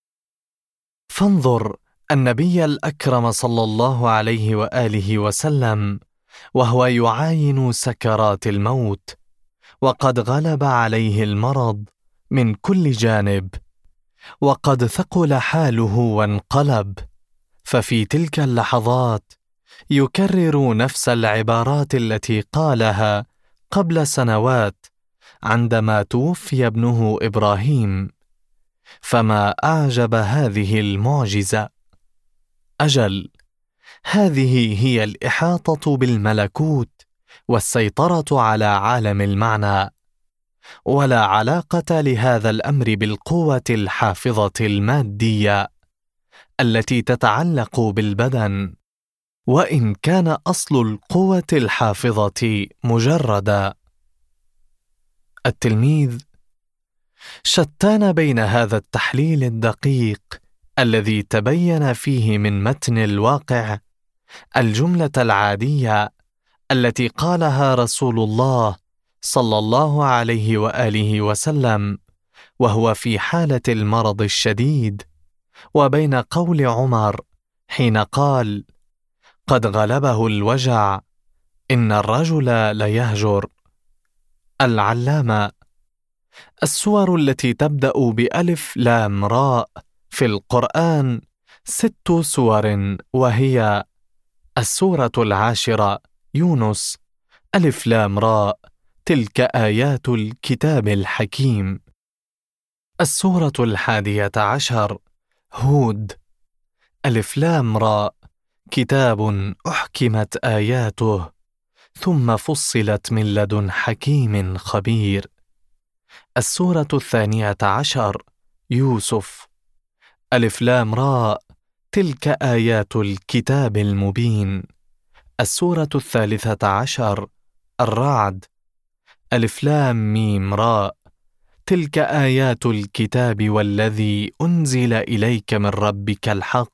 فانظر النبي الأكرم صلى الله عليه وآله وسلم وهو يعاين سكرات الموت، وقد غلب عليه المرض من كل جانب، وقد ثقل حاله وانقلب، ففي تلك اللحظات يكرر نفس العبارات التي قالها قبل سنوات عندما توفي ابنه إبراهيم. فما أعجب هذه المعجزة! أجل، هذه هي الإحاطة بالملكوت والسيطرة على عالم المعنى، ولا علاقة لهذا الأمر بالقوة الحافظة المادية التي تتعلق بالبدن، وإن كان أصل القوة الحافظة مجردا. التلميذ: شتان بين هذا التحليل الدقيق الذي تبين فيه من متن الواقع الجملة العادية التي قالها رسول الله صلى الله عليه وآله وسلم وهو في حالة المرض الشديد، وبين قول عمر حين قال: قد غلبه الوجع، إن الرجل ليهجر. العلامة: السور التي تبدأ بألف لام راء في القرآن ست سور، وهي: السورة العاشرة يونس، ألف لام راء، تلك آيات الكتاب الحكيم. السورة الحادية عشر هود. ألف لام راء، كتاب أحكمت آياته ثم فصلت من لدن حكيم خبير. السورة الثانية عشر يوسف. ألف لام راء، تلك آيات الكتاب المبين. السورة الثالثة عشر الرعد. ألف لام ميم راء، تلك آيات الكتاب والذي أنزل إليك من ربك الحق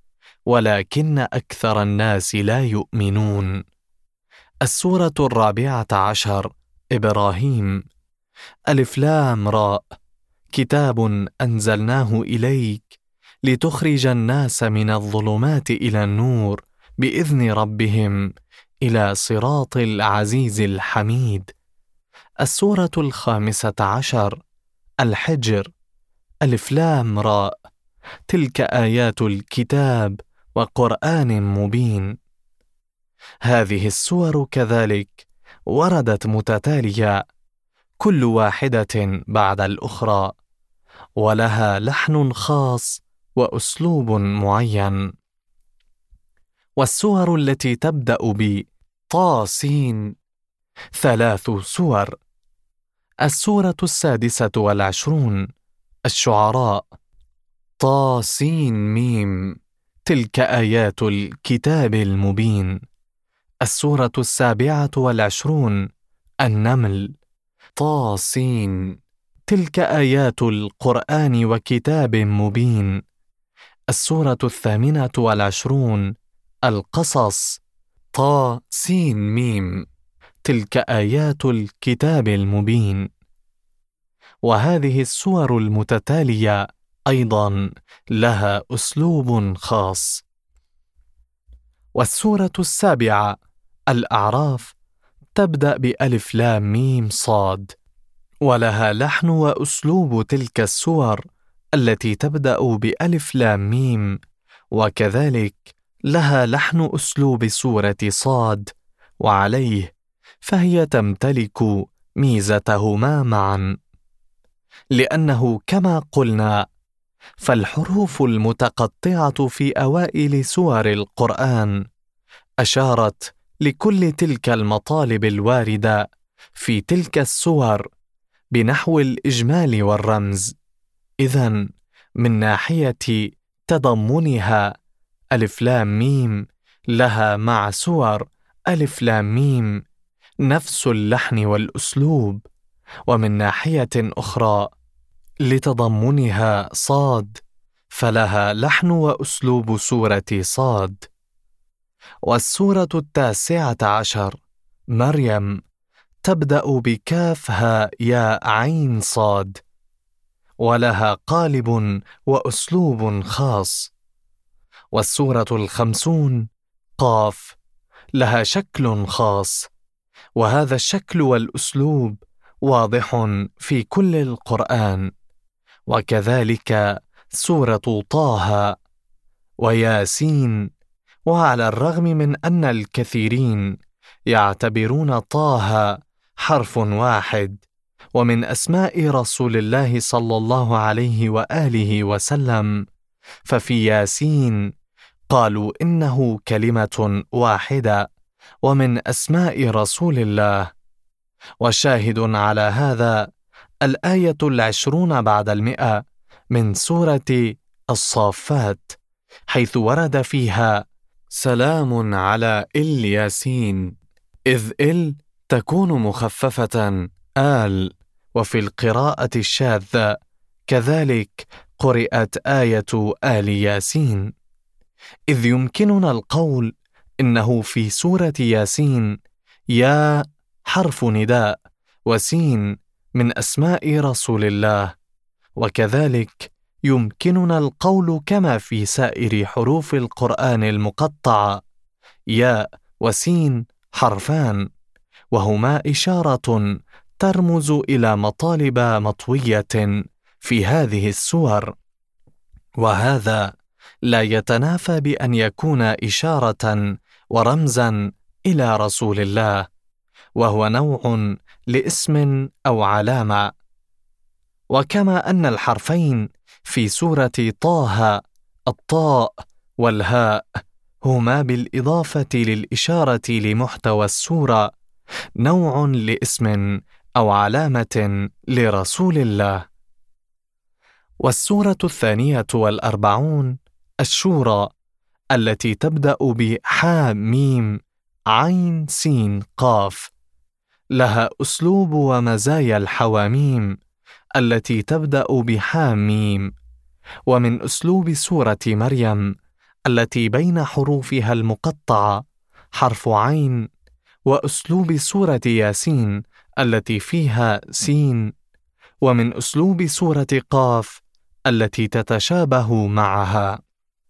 ولكن أكثر الناس لا يؤمنون. السورة الرابعة عشر إبراهيم. ألف لام راء، كتاب أنزلناه إليك لتخرج الناس من الظلمات إلى النور بإذن ربهم إلى صراط العزيز الحميد. السورة الخامسة عشر الحجر. ألف لام راء، تلك آيات الكتاب وقرآن مبين. هذه السور كذلك وردت متتالية، كل واحدة بعد الأخرى، ولها لحن خاص وأسلوب معين. والسور التي تبدأ بطاسين ثلاث سور. السورة السادسة والعشرون الشعراء. طاسين ميم، تلك آيات الكتاب المبين. السورة السابعة والعشرون النمل. طاسين، تلك آيات القرآن وكتاب مبين. السورة الثامنة والعشرون القصص. طاسين ميم، تلك آيات الكتاب المبين. وهذه السور المتتالية أيضا لها أسلوب خاص. والسورة السابعة الأعراف تبدأ بألف لام ميم صاد، ولها لحن وأسلوب تلك السور التي تبدأ بألف لام ميم، وكذلك لها لحن أسلوب سورة صاد، وعليه فهي تمتلك ميزتهما معا، لأنه كما قلنا فالحروف المتقطعة في أوائل سور القرآن أشارت لكل تلك المطالب الواردة في تلك السور بنحو الإجمال والرمز. إذن من ناحية تضمنها ألف لام ميم لها مع سور ألف لام ميم نفس اللحن والأسلوب، ومن ناحية أخرى لتضمنها صاد فلها لحن وأسلوب سورة صاد. والسورة التاسعة عشر مريم تبدأ بكاف هاء ياء عين صاد، ولها قالب وأسلوب خاص. والسورة الخمسون قاف لها شكل خاص، وهذا الشكل والأسلوب واضح في كل القرآن. وكذلك سورة طه وياسين. وعلى الرغم من أن الكثيرين يعتبرون طه حرف واحد ومن أسماء رسول الله صلى الله عليه وآله وسلم، ففي ياسين قالوا إنه كلمة واحدة ومن أسماء رسول الله. وشاهد على هذا الآية العشرون بعد المئة من سورة الصافات، حيث ورد فيها سلام على إل ياسين، إذ إل تكون مخففة آل. وفي القراءة الشاذة كذلك قرئت آية آل ياسين، إذ يمكننا القول إنه في سورة ياسين يا حرف نداء وسين من أسماء رسول الله، وكذلك يمكننا القول كما في سائر حروف القرآن المقطعة ياء وسين حرفان، وهما إشارة ترمز إلى مطالب مطوية في هذه السور، وهذا لا يتنافى بأن يكون إشارة ورمزا إلى رسول الله، وهو نوع لاسم أو علامة. وكما أن الحرفين في سورة طه الطاء والهاء هما بالإضافة للإشارة لمحتوى السورة نوع لاسم أو علامة لرسول الله. والسورة الثانية والأربعون الشورى التي تبدأ بحا ميم عين سين قاف، لها أسلوب ومزايا الحواميم التي تبدأ بحا ميم، ومن أسلوب سورة مريم التي بين حروفها المقطعة حرف عين، وأسلوب سورة ياسين التي فيها سين، ومن أسلوب سورة قاف التي تتشابه معها.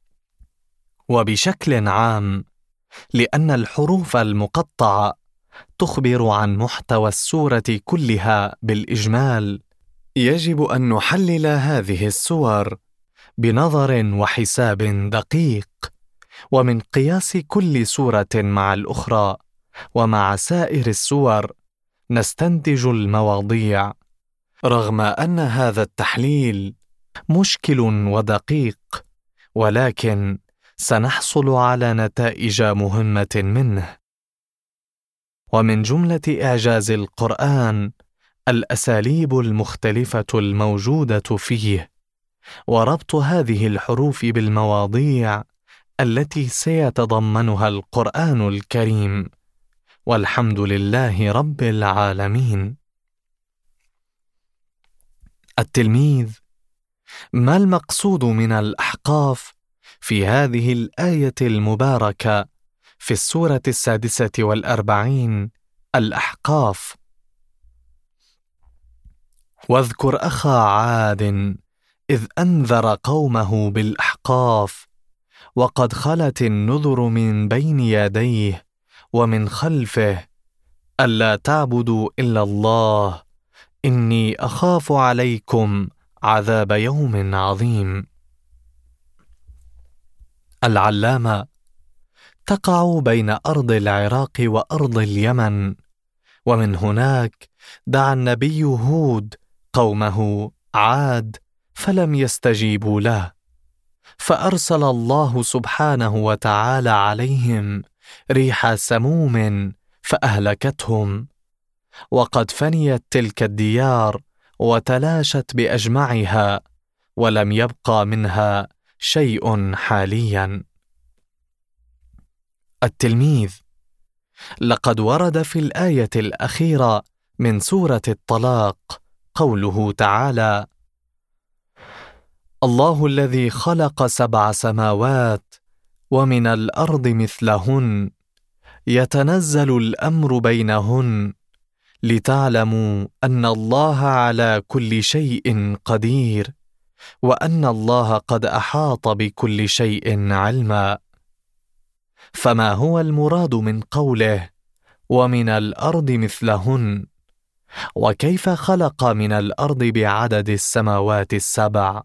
وبشكل عام، لأن الحروف المقطعة تخبر عن محتوى السورة كلها بالإجمال، يجب أن نحلل هذه السور بنظر وحساب دقيق، ومن قياس كل سورة مع الأخرى ومع سائر السور نستنتج المواضيع، رغم أن هذا التحليل مشكل ودقيق، ولكن سنحصل على نتائج مهمة منه. ومن جملة إعجاز القرآن الأساليب المختلفة الموجودة فيه، وربط هذه الحروف بالمواضيع التي سيتضمنها القرآن الكريم، والحمد لله رب العالمين. التلميذ: ما المقصود من الأحقاف في هذه الآية المباركة في السورة السادسة والأربعين الأحقاف؟ واذكر أخا عاد إذ أنذر قومه بالأحقاف وقد خلت النذر من بين يديه ومن خلفه ألا تعبدوا إلا الله إني أخاف عليكم عذاب يوم عظيم. العلامة: تقع بين أرض العراق وأرض اليمن، ومن هناك دعا النبي هود قومه عاد فلم يستجيبوا له، فأرسل الله سبحانه وتعالى عليهم ريح سموم فأهلكتهم، وقد فنيت تلك الديار وتلاشت بأجمعها، ولم يبقى منها شيء حاليا. التلميذ: لقد ورد في الآية الأخيرة من سورة الطلاق قوله تعالى: الله الذي خلق سبع سماوات ومن الأرض مثلهن يتنزل الأمر بينهن لتعلموا أن الله على كل شيء قدير وأن الله قد أحاط بكل شيء علما. فما هو المراد من قوله ومن الأرض مثلهن؟ وكيف خلق من الأرض بعدد السماوات السبع؟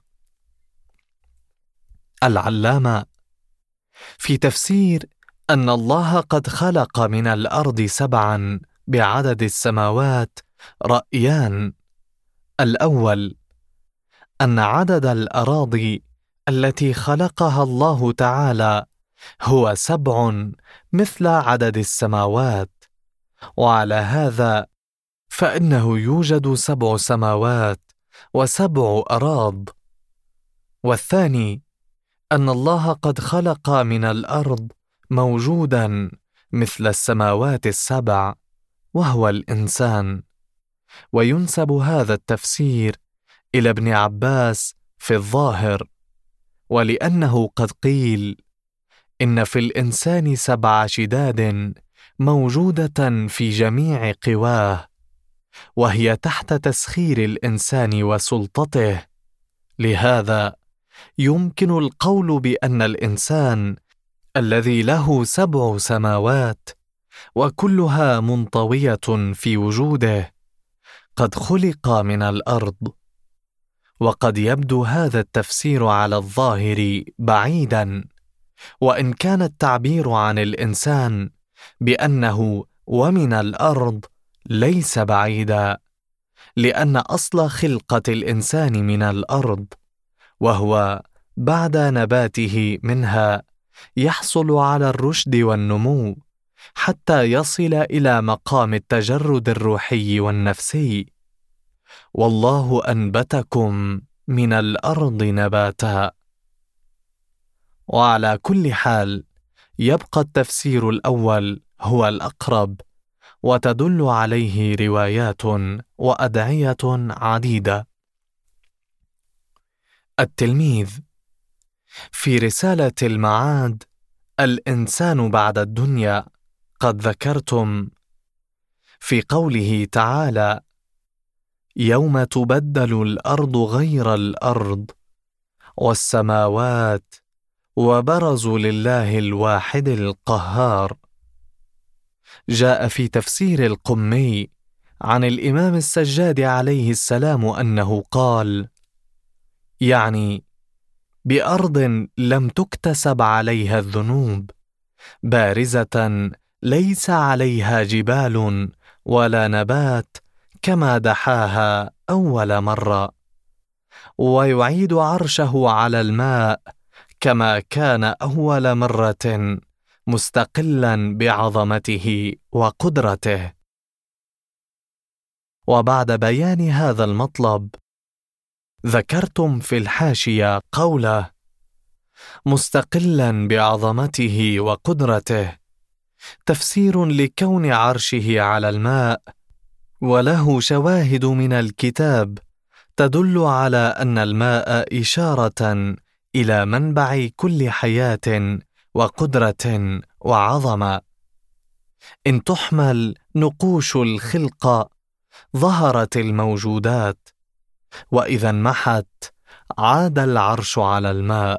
العلامة: في تفسير أن الله قد خلق من الأرض سبعا بعدد السماوات رأيان. الأول: أن عدد الأراضي التي خلقها الله تعالى هو سبع مثل عدد السماوات، وعلى هذا فإنه يوجد سبع سماوات وسبع أراض. والثاني: أن الله قد خلق من الأرض موجودا مثل السماوات السبع وهو الإنسان، وينسب هذا التفسير إلى ابن عباس في الظاهر، ولأنه قد قيل إن في الإنسان سبع شداد موجودة في جميع قواه، وهي تحت تسخير الإنسان وسلطته، لهذا يمكن القول بأن الإنسان الذي له سبع سماوات وكلها منطوية في وجوده قد خلق من الأرض. وقد يبدو هذا التفسير على الظاهر بعيدا، وإن كان التعبير عن الإنسان بأنه ومن الأرض ليس بعيدا، لأن أصل خلقة الإنسان من الأرض، وهو بعد نباته منها يحصل على الرشد والنمو حتى يصل إلى مقام التجرد الروحي والنفسي. والله أنبتكم من الأرض نباتا. وعلى كل حال يبقى التفسير الأول هو الأقرب، وتدل عليه روايات وأدعية عديدة. التلميذ في رسالة المعاد الإنسان بعد الدنيا قد ذكرتم في قوله تعالى: يوم تبدل الأرض غير الأرض والسماوات وبرزوا لله الواحد القهار. جاء في تفسير القمي عن الإمام السجاد عليه السلام أنه قال، يعني بأرض لم تكتسب عليها الذنوب، بارزة ليس عليها جبال ولا نبات، كما دحاها أول مرة، ويعيد عرشه على الماء كما كان أول مرة، مستقلا بعظمته وقدرته. وبعد بيان هذا المطلب ذكرتم في الحاشية قوله: مستقلا بعظمته وقدرته، تفسير لكون عرشه على الماء، وله شواهد من الكتاب تدل على أن الماء إشارة إلى منبع كل حياة وقدرة وعظمة. إن تحمل نقوش الخلق ظهرت الموجودات، وإذا انمحت عاد العرش على الماء.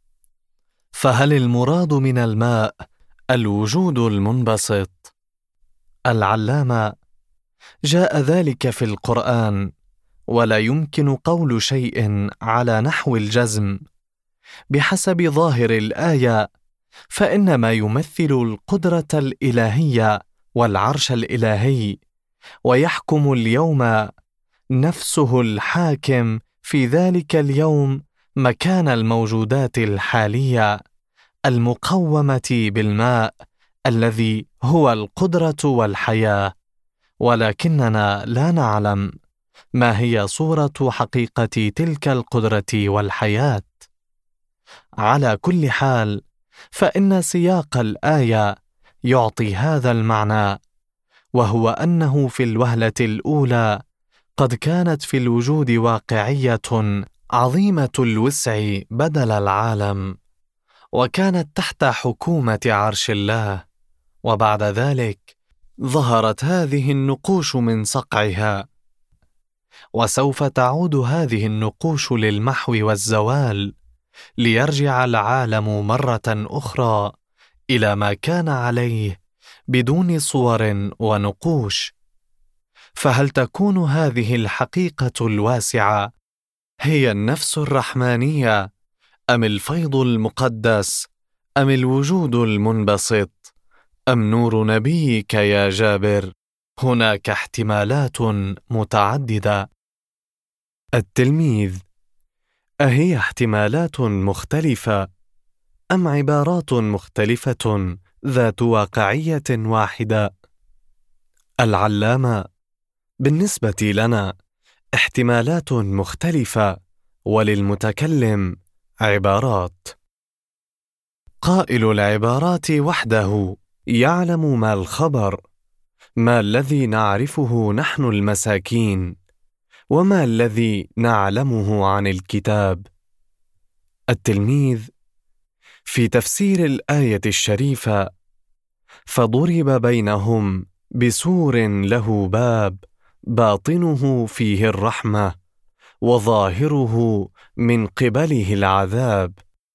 فهل المراد من الماء الوجود المنبسط؟ العلامة: جاء ذلك في القرآن، ولا يمكن قول شيء على نحو الجزم بحسب ظاهر الآية، فإن ما يمثل القدرة الإلهية والعرش الإلهي، ويحكم اليوم نفسه الحاكم في ذلك اليوم مكان الموجودات الحالية المقومة بالماء الذي هو القدرة والحياة، ولكننا لا نعلم ما هي صورة حقيقة تلك القدرة والحياة. على كل حال، فإن سياق الآية يعطي هذا المعنى، وهو أنه في الوهلة الأولى قد كانت في الوجود واقعية عظيمة الوسع بدل العالم، وكانت تحت حكومة عرش الله، وبعد ذلك ظهرت هذه النقوش من صقعها، وسوف تعود هذه النقوش للمحو والزوال، ليرجع العالم مرة أخرى إلى ما كان عليه بدون صور ونقوش. فهل تكون هذه الحقيقة الواسعة هي النفس الرحمانية، أم الفيض المقدس، أم الوجود المنبسط، أم نور نبيك يا جابر؟ هناك احتمالات متعددة. التلميذ: أهي احتمالات مختلفة أم عبارات مختلفة ذات واقعية واحدة؟ العلامة: بالنسبة لنا احتمالات مختلفة، وللمتكلم عبارات. قائل العبارات وحده يعلم ما الخبر، ما الذي نعرفه نحن المساكين، وما الذي نعلمه عن الكتاب. التلميذ: في تفسير الآية الشريفة: فضرب بينهم بسور له باب باطنه فيه الرحمة وظاهره من قبله العذاب.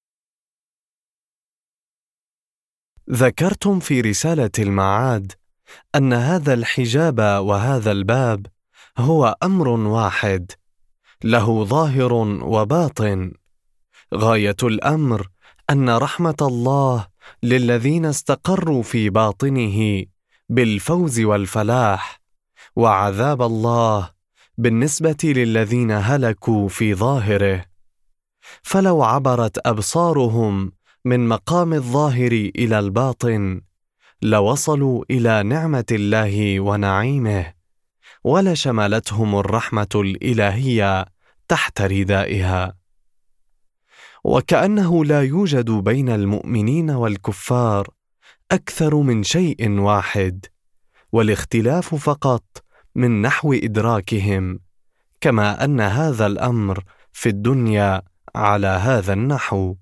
ذكرتم في رسالة المعاد أن هذا الحجاب وهذا الباب هو أمر واحد، له ظاهر وباطن. غاية الأمر أن رحمة الله للذين استقروا في باطنه بالفوز والفلاح، وعذاب الله بالنسبة للذين هلكوا في ظاهره، فلو عبرت أبصارهم من مقام الظاهر إلى الباطن لوصلوا إلى نعمة الله ونعيمه، ولشملتهم الرحمة الإلهية تحت ردائها. وكأنه لا يوجد بين المؤمنين والكفار أكثر من شيء واحد، والاختلاف فقط من نحو إدراكهم، كما أن هذا الأمر في الدنيا على هذا النحو.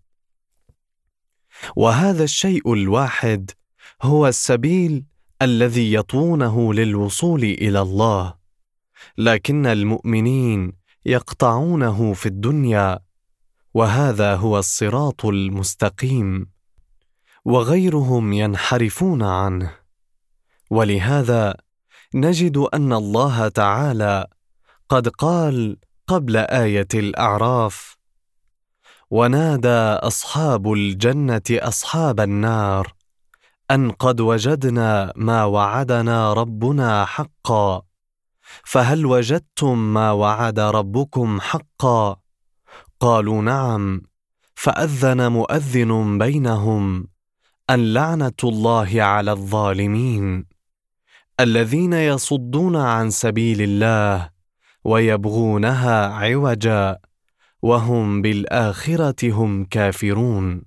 وهذا الشيء الواحد هو السبيل الذي يطوونه للوصول إلى الله، لكن المؤمنين يقطعونه في الدنيا، وهذا هو الصراط المستقيم، وغيرهم ينحرفون عنه. ولهذا نجد أن الله تعالى قد قال قبل آية الأعراف: ونادى أصحاب الجنة أصحاب النار أن قد وجدنا ما وعدنا ربنا حقا، فهل وجدتم ما وعد ربكم حقا؟ قالوا نعم، فأذن مؤذن بينهم أن لعنة الله على الظالمين الذين يصدون عن سبيل الله ويبغونها عوجا وهم بالآخرة هم كافرون.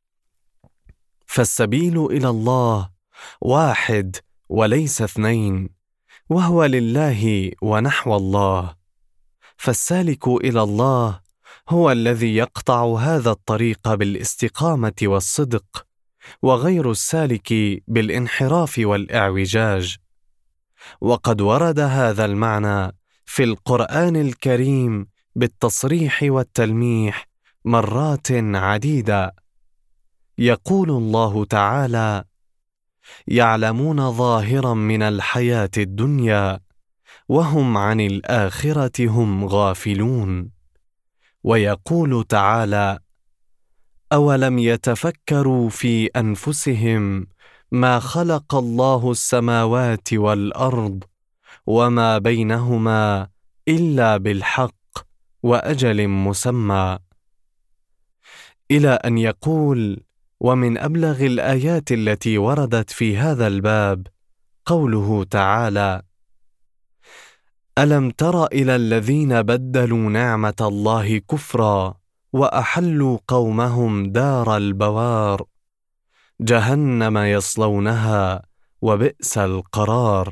فالسبيل إلى الله واحد وليس اثنين، وهو لله ونحو الله. فالسالك إلى الله هو الذي يقطع هذا الطريق بالاستقامة والصدق، وغير السالك بالانحراف والإعوجاج. وقد ورد هذا المعنى في القرآن الكريم بالتصريح والتلميح مرات عديدة. يقول الله تعالى: يعلمون ظاهرا من الحياة الدنيا وهم عن الآخرة هم غافلون. ويقول تعالى: أولم يتفكروا في أنفسهم ما خلق الله السماوات والأرض وما بينهما إلا بالحق وأجل مسمى، إلى أن يقول: ومن أبلغ الآيات التي وردت في هذا الباب قوله تعالى: ألم تر إلى الذين بدلوا نعمة الله كفرا وأحلوا قومهم دار البوار جهنم يصلونها وبئس القرار.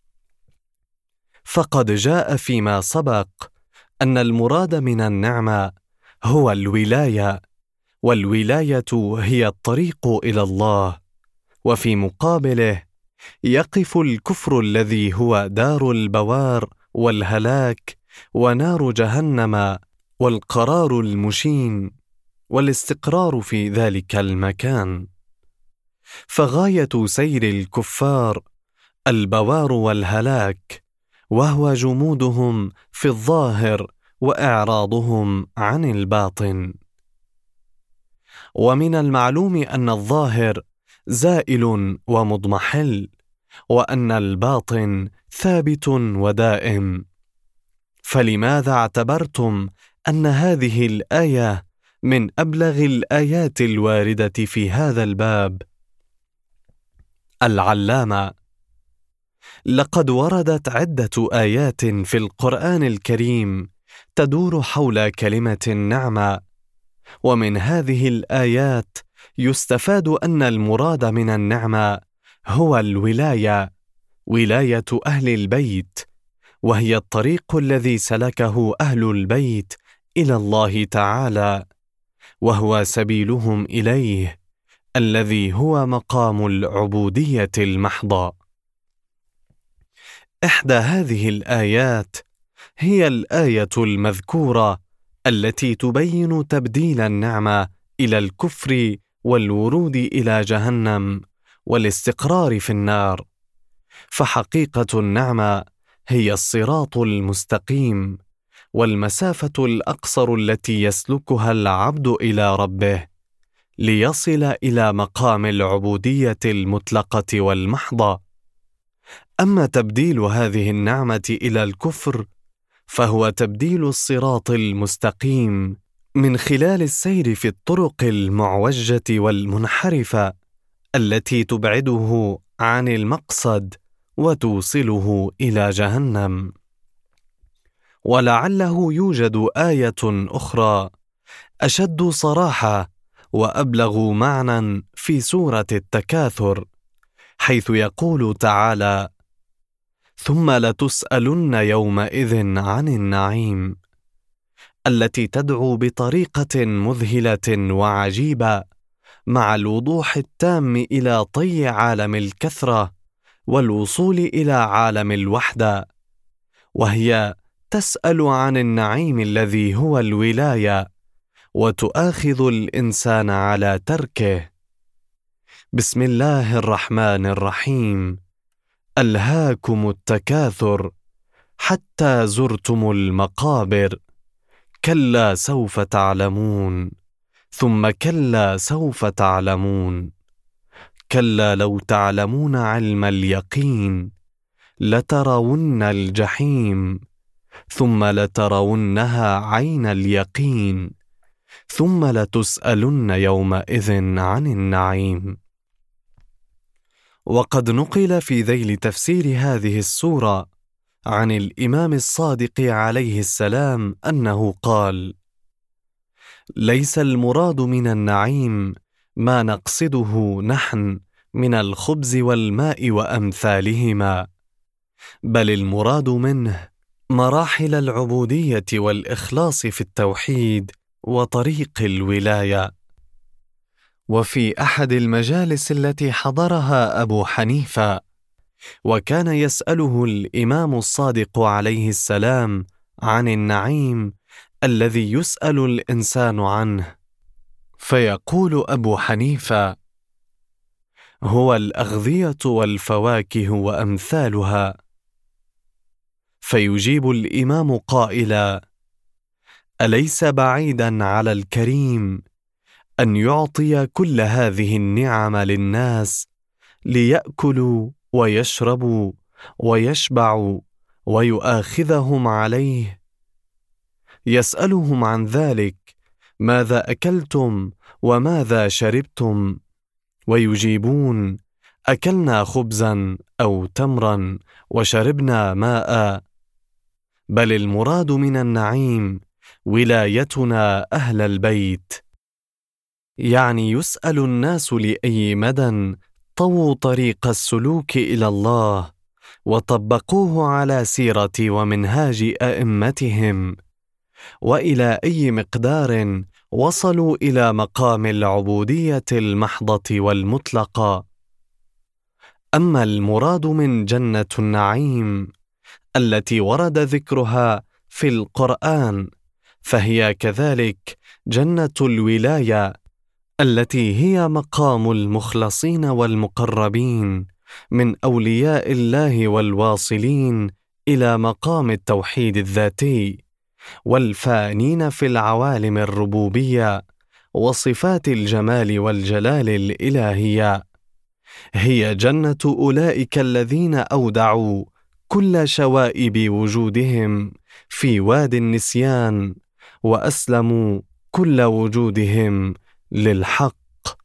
فقد جاء فيما سبق أن المراد من النعمة هو الولاية، والولاية هي الطريق إلى الله، وفي مقابله يقف الكفر الذي هو دار البوار والهلاك ونار جهنم والقرار المشين والاستقرار في ذلك المكان. فغاية سير الكفار البوار والهلاك، وهو جمودهم في الظاهر وإعراضهم عن الباطن. ومن المعلوم أن الظاهر زائل ومضمحل، وأن الباطن ثابت ودائم. فلماذا اعتبرتم أن هذه الآية من أبلغ الآيات الواردة في هذا الباب؟ العلامة: لقد وردت عدة آيات في القرآن الكريم تدور حول كلمة النعمة، ومن هذه الآيات يستفاد أن المراد من النعمة هو الولاية، ولاية أهل البيت، وهي الطريق الذي سلكه أهل البيت إلى الله تعالى، وهو سبيلهم إليه الذي هو مقام العبودية المحضة. إحدى هذه الآيات هي الآية المذكورة التي تبين تبديل النعمة إلى الكفر والورود إلى جهنم والاستقرار في النار. فحقيقة النعمة هي الصراط المستقيم، والمسافة الأقصر التي يسلكها العبد إلى ربه ليصل إلى مقام العبودية المطلقة والمحضة. أما تبديل هذه النعمة إلى الكفر فهو تبديل الصراط المستقيم من خلال السير في الطرق المعوجة والمنحرفة التي تبعده عن المقصد وتوصله إلى جهنم. ولعله يوجد آية أخرى أشد صراحة وأبلغ معنى في سورة التكاثر، حيث يقول تعالى: ثم لتسألن يومئذ عن النعيم، التي تدعو بطريقة مذهلة وعجيبة مع الوضوح التام إلى طي عالم الكثرة والوصول إلى عالم الوحدة، وهي تسأل عن النعيم الذي هو الولاية وتؤاخذ الإنسان على تركه. بسم الله الرحمن الرحيم. ألهاكم التكاثر حتى زرتم المقابر، كلا سوف تعلمون ثم كلا سوف تعلمون، كلا لو تعلمون علم اليقين لترون الجحيم ثم لترونها عين اليقين ثم لتسألن يومئذ عن النعيم. وقد نقل في ذيل تفسير هذه السورة عن الإمام الصادق عليه السلام أنه قال: ليس المراد من النعيم ما نقصده نحن من الخبز والماء وأمثالهما، بل المراد منه مراحل العبودية والإخلاص في التوحيد وطريق الولاية. وفي أحد المجالس التي حضرها أبو حنيفة، وكان يسأله الإمام الصادق عليه السلام عن النعيم الذي يسأل الإنسان عنه، فيقول أبو حنيفة: هو الأغذية والفواكه وأمثالها. فيجيب الإمام قائلا: أليس بعيدا على الكريم أن يعطي كل هذه النعم للناس ليأكلوا ويشربوا ويشبعوا ويؤاخذهم عليه؟ يسألهم عن ذلك: ماذا أكلتم وماذا شربتم؟ ويجيبون: أكلنا خبزا أو تمرا وشربنا ماء. بل المراد من النعيم ولايتنا أهل البيت، يعني يسأل الناس لأي مدى طووا طريق السلوك إلى الله وطبقوه على سيرة ومنهاج أئمتهم، وإلى أي مقدار وصلوا إلى مقام العبودية المحضة والمطلقة. أما المراد من جنة النعيم التي ورد ذكرها في القرآن، فهي كذلك جنة الولاية التي هي مقام المخلصين والمقربين من أولياء الله والواصلين إلى مقام التوحيد الذاتي، والفانين في العوالم الربوبية وصفات الجمال والجلال الإلهية. هي جنة أولئك الذين أودعوا كل شوائب وجودهم في وادي النسيان وأسلموا كل وجودهم للحق.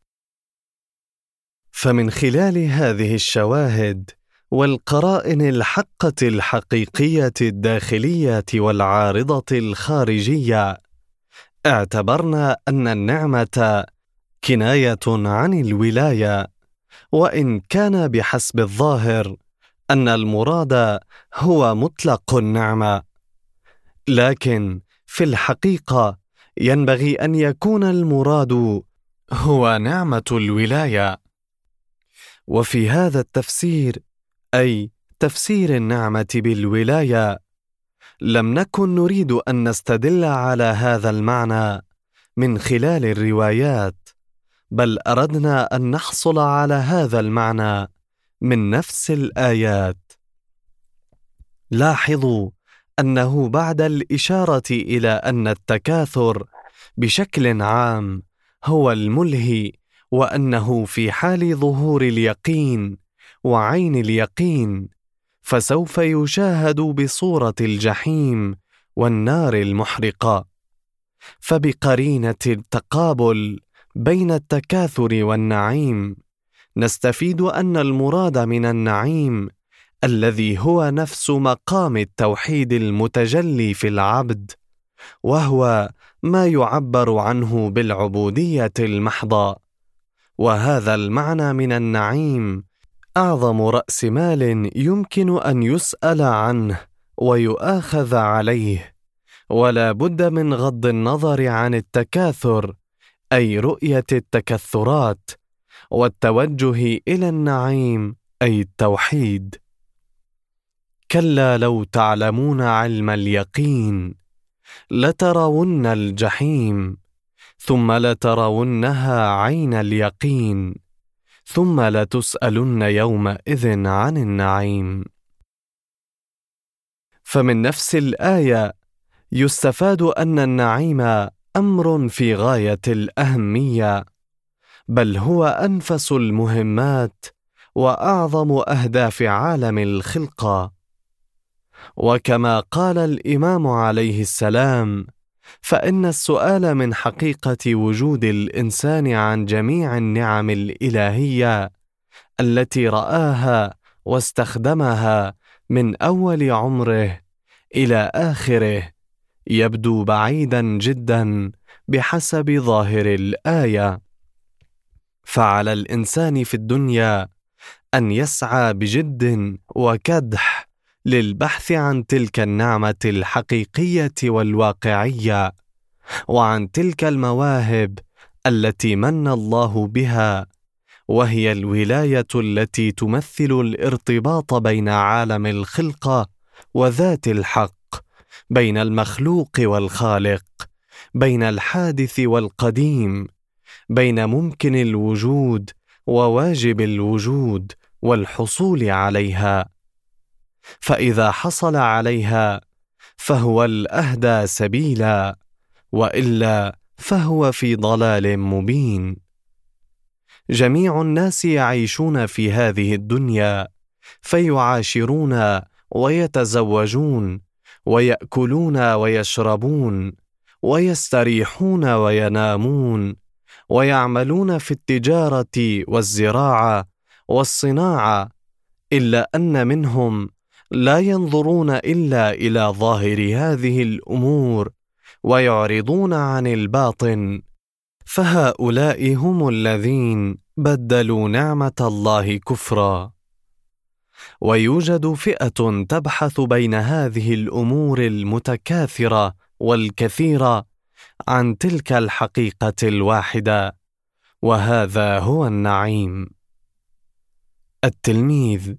فمن خلال هذه الشواهد والقرائن الحقة الحقيقية الداخلية والعارضة الخارجية، اعتبرنا أن النعمة كناية عن الولاية، وإن كان بحسب الظاهر أن المراد هو مطلق النعمة، لكن في الحقيقة ينبغي أن يكون المراد هو نعمة الولاية. وفي هذا التفسير، أي تفسير النعمة بالولاية، لم نكن نريد أن نستدل على هذا المعنى من خلال الروايات، بل أردنا أن نحصل على هذا المعنى من نفس الآيات. لاحظوا أنه بعد الإشارة إلى أن التكاثر بشكل عام هو الملهي، وأنه في حال ظهور اليقين وعين اليقين فسوف يشاهد بصورة الجحيم والنار المحرقة. فبقرينة التقابل بين التكاثر والنعيم نستفيد أن المراد من النعيم الذي هو نفس مقام التوحيد المتجلي في العبد، وهو ما يعبر عنه بالعبودية المحضة. وهذا المعنى من النعيم أعظم رأس مال يمكن أن يسأل عنه ويؤاخذ عليه، ولا بد من غض النظر عن التكاثر، أي رؤية التكثرات، والتوجه إلى النعيم أي التوحيد. كلا لو تعلمون علم اليقين لترون الجحيم ثم لترونها عين اليقين ثم لتسألن يومئذ عن النعيم. فمن نفس الآية يستفاد أن النعيم أمر في غاية الأهمية، بل هو أنفس المهمات وأعظم أهداف عالم الخلقة. وكما قال الإمام عليه السلام: فإن السؤال من حقيقة وجود الإنسان عن جميع النعم الإلهية التي رآها واستخدمها من أول عمره إلى آخره يبدو بعيدا جدا بحسب ظاهر الآية. فعلى الإنسان في الدنيا أن يسعى بجد وكدح للبحث عن تلك النعمة الحقيقية والواقعية، وعن تلك المواهب التي من الله بها، وهي الولاية التي تمثل الارتباط بين عالم الخلقة وذات الحق، بين المخلوق والخالق، بين الحادث والقديم، بين ممكن الوجود وواجب الوجود والحصول عليها. فإذا حصل عليها فهو الأهدى سبيلا، وإلا فهو في ضلال مبين. جميع الناس يعيشون في هذه الدنيا، فيعاشرون ويتزوجون ويأكلون ويشربون ويستريحون وينامون، ويعملون في التجارة والزراعة والصناعة، إلا أن منهم لا ينظرون إلا إلى ظاهر هذه الأمور ويعرضون عن الباطن. فهؤلاء هم الذين بدلوا نعمة الله كفرا. ويوجد فئة تبحث بين هذه الأمور المتكاثرة والكثيرة عن تلك الحقيقة الواحدة، وهذا هو النعيم. التلميذ.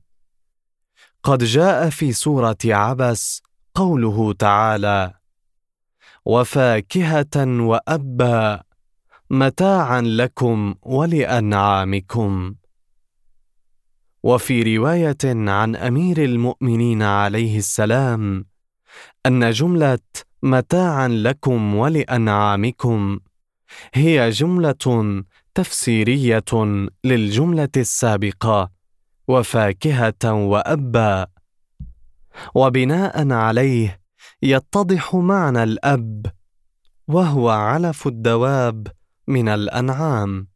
قد جاء في سورة عبس قوله تعالى: وفاكهة وأبا متاعا لكم ولأنعامكم. وفي رواية عن أمير المؤمنين عليه السلام أن جملة متاعا لكم ولأنعامكم هي جملة تفسيرية للجملة السابقة وفاكهة وأبا، وبناء عليه يتضح معنى الأب، وهو علف الدواب من الأنعام.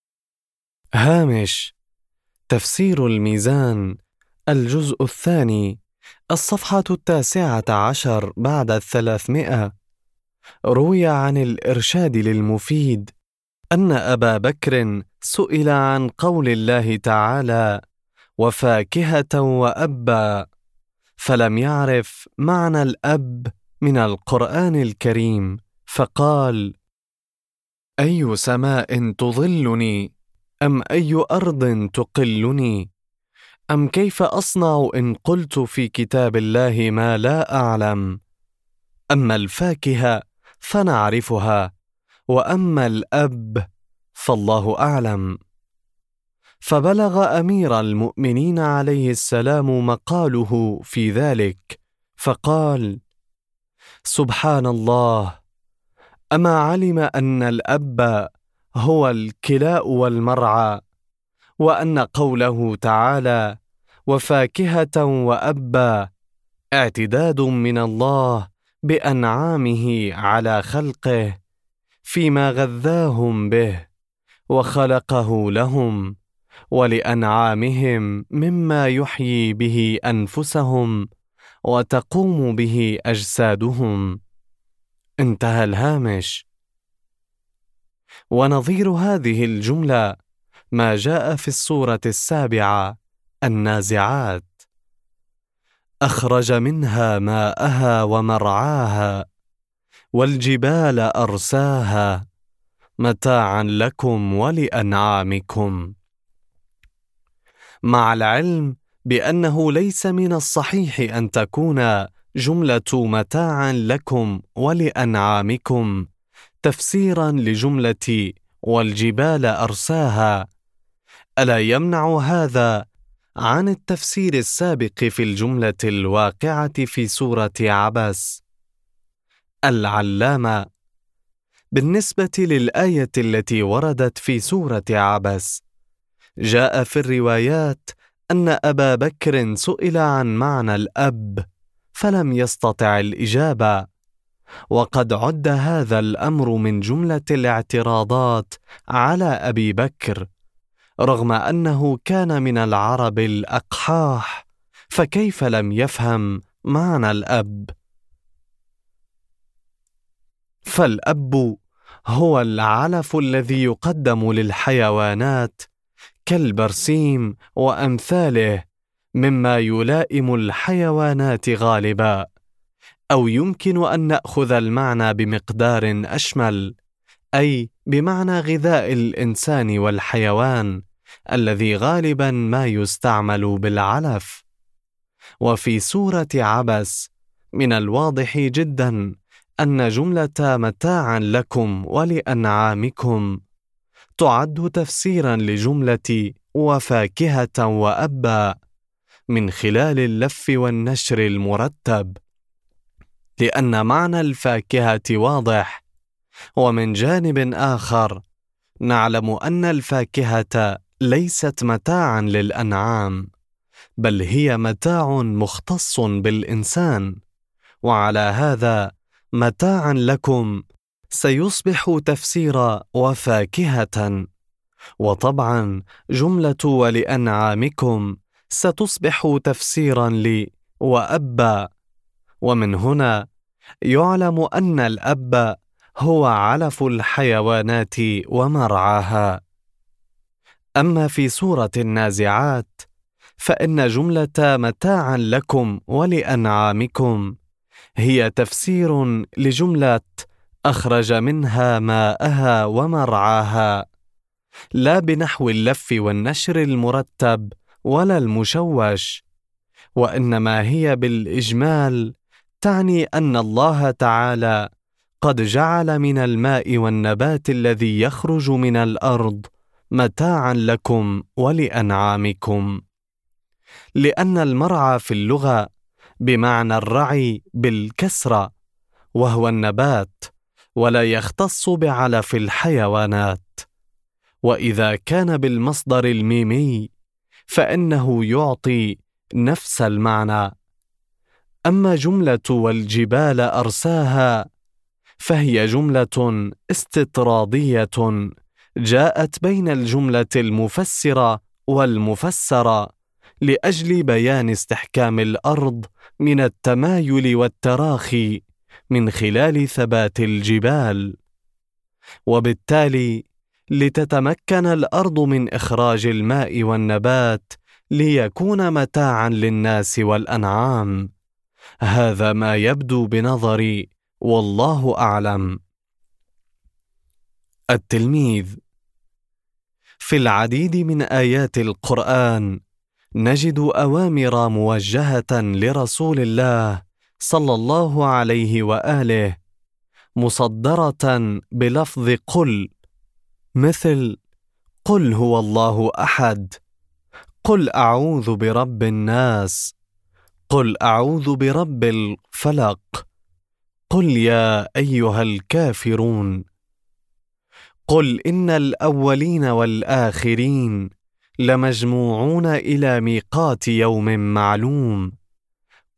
هامش تفسير الميزان، الجزء الثاني، الصفحة التاسعة عشر بعد الثلاثمائة. روي عن الإرشاد للمفيد أن أبا بكر سئل عن قول الله تعالى: وفاكهة وأبا، فلم يعرف معنى الأب من القرآن الكريم، فقال: أي سماء تظلني؟ أم أي أرض تقلني؟ أم كيف أصنع إن قلت في كتاب الله ما لا أعلم؟ أما الفاكهة فنعرفها، وأما الأب فالله أعلم. فبلغ أمير المؤمنين عليه السلام مقاله في ذلك، فقال: سبحان الله، أما علم أن الأب هو الكلاء والمرعى، وأن قوله تعالى وفاكهة وأبا اعتداد من الله بأنعامه على خلقه فيما غذاهم به وخلقه لهم ولأنعامهم مما يحيي به أنفسهم وتقوم به أجسادهم. انتهى الهامش. ونظير هذه الجملة ما جاء في السورة السابعة النازعات: أخرج منها ماءها ومرعاها والجبال أرساها متاعا لكم ولأنعامكم. مع العلم بأنه ليس من الصحيح أن تكون جملة متاعا لكم ولأنعامكم تفسيرا لجملة والجبال أرساها، ألا يمنع هذا عن التفسير السابق في الجملة الواقعة في سورة عبس؟ العلامة: بالنسبة للآية التي وردت في سورة عبس، جاء في الروايات أن أبا بكر سئل عن معنى الأب فلم يستطع الإجابة، وقد عد هذا الأمر من جملة الاعتراضات على أبي بكر، رغم أنه كان من العرب الأقحاح، فكيف لم يفهم معنى الأب؟ فالأب هو العلف الذي يقدم للحيوانات كالبرسيم وأمثاله مما يلائم الحيوانات غالبا، أو يمكن أن نأخذ المعنى بمقدار أشمل، أي بمعنى غذاء الإنسان والحيوان الذي غالبا ما يستعمل بالعلف. وفي سورة عبس من الواضح جدا أن جملة متاعا لكم ولأنعامكم تعد تفسيرا لجملة وفاكهة وأبا من خلال اللف والنشر المرتب، لأن معنى الفاكهة واضح. ومن جانب آخر نعلم أن الفاكهة ليست متاعا للأنعام، بل هي متاع مختص بالإنسان، وعلى هذا متاعا لكم سيصبح تفسير وفاكهة، وطبعا جملة ولأنعامكم ستصبح تفسيرا ل وأبا. ومن هنا يعلم أن الأب هو علف الحيوانات ومرعاها. أما في سورة النازعات فإن جملة متاعا لكم ولأنعامكم هي تفسير لجملة أخرج منها ماءها ومرعاها، لا بنحو اللف والنشر المرتب ولا المشوش، وإنما هي بالإجمال تعني أن الله تعالى قد جعل من الماء والنبات الذي يخرج من الأرض متاعا لكم ولأنعامكم، لأن المرعى في اللغة بمعنى الرعي بالكسرة، وهو النبات، ولا يختص بعلف الحيوانات. وإذا كان بالمصدر الميمي فإنه يعطي نفس المعنى. أما جملة والجبال أرساها فهي جملة استطرادية جاءت بين الجملة المفسرة والمفسرة لأجل بيان استحكام الأرض من التمايل والتراخي من خلال ثبات الجبال، وبالتالي لتتمكن الأرض من إخراج الماء والنبات ليكون متاعا للناس والأنعام. هذا ما يبدو بنظري، والله أعلم. التلميذ: في العديد من آيات القرآن نجد أوامر موجهة لرسول الله صلى الله عليه وآله مصدرة بلفظ قل، مثل قل هو الله أحد، قل أعوذ برب الناس، قل أعوذ برب الفلق، قل يا أيها الكافرون، قل إن الأولين والآخرين لمجموعون إلى ميقات يوم معلوم،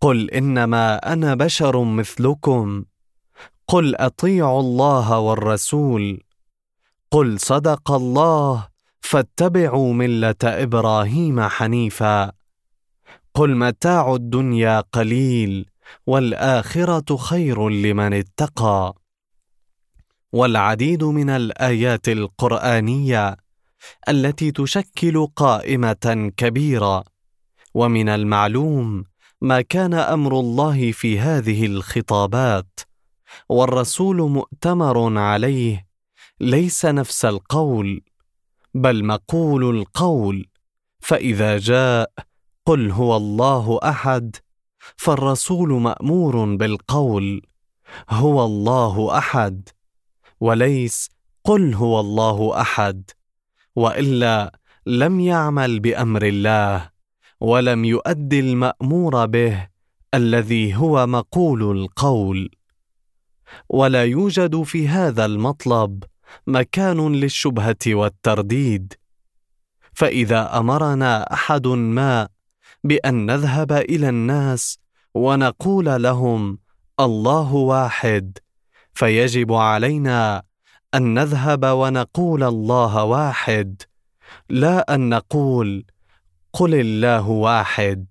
قل إنما أنا بشر مثلكم، قل أطيعوا الله والرسول، قل صدق الله فاتبعوا ملة إبراهيم حنيفا، قل متاع الدنيا قليل والآخرة خير لمن اتقى. والعديد من الآيات القرآنية التي تشكل قائمة كبيرة، ومن المعلوم ما كان أمر الله في هذه الخطابات، والرسول مؤتمر عليه، ليس نفس القول بل مقول القول. فإذا جاء قل هو الله أحد، فالرسول مأمور بالقول هو الله أحد، وليس قل هو الله أحد، وإلا لم يعمل بأمر الله ولم يؤدي المأمور به الذي هو مقول القول. ولا يوجد في هذا المطلب مكان للشبهة والترديد، فإذا أمرنا أحد ما بأن نذهب إلى الناس ونقول لهم الله واحد، فيجب علينا أن نذهب ونقول الله واحد، لا أن نقول قل الله واحد،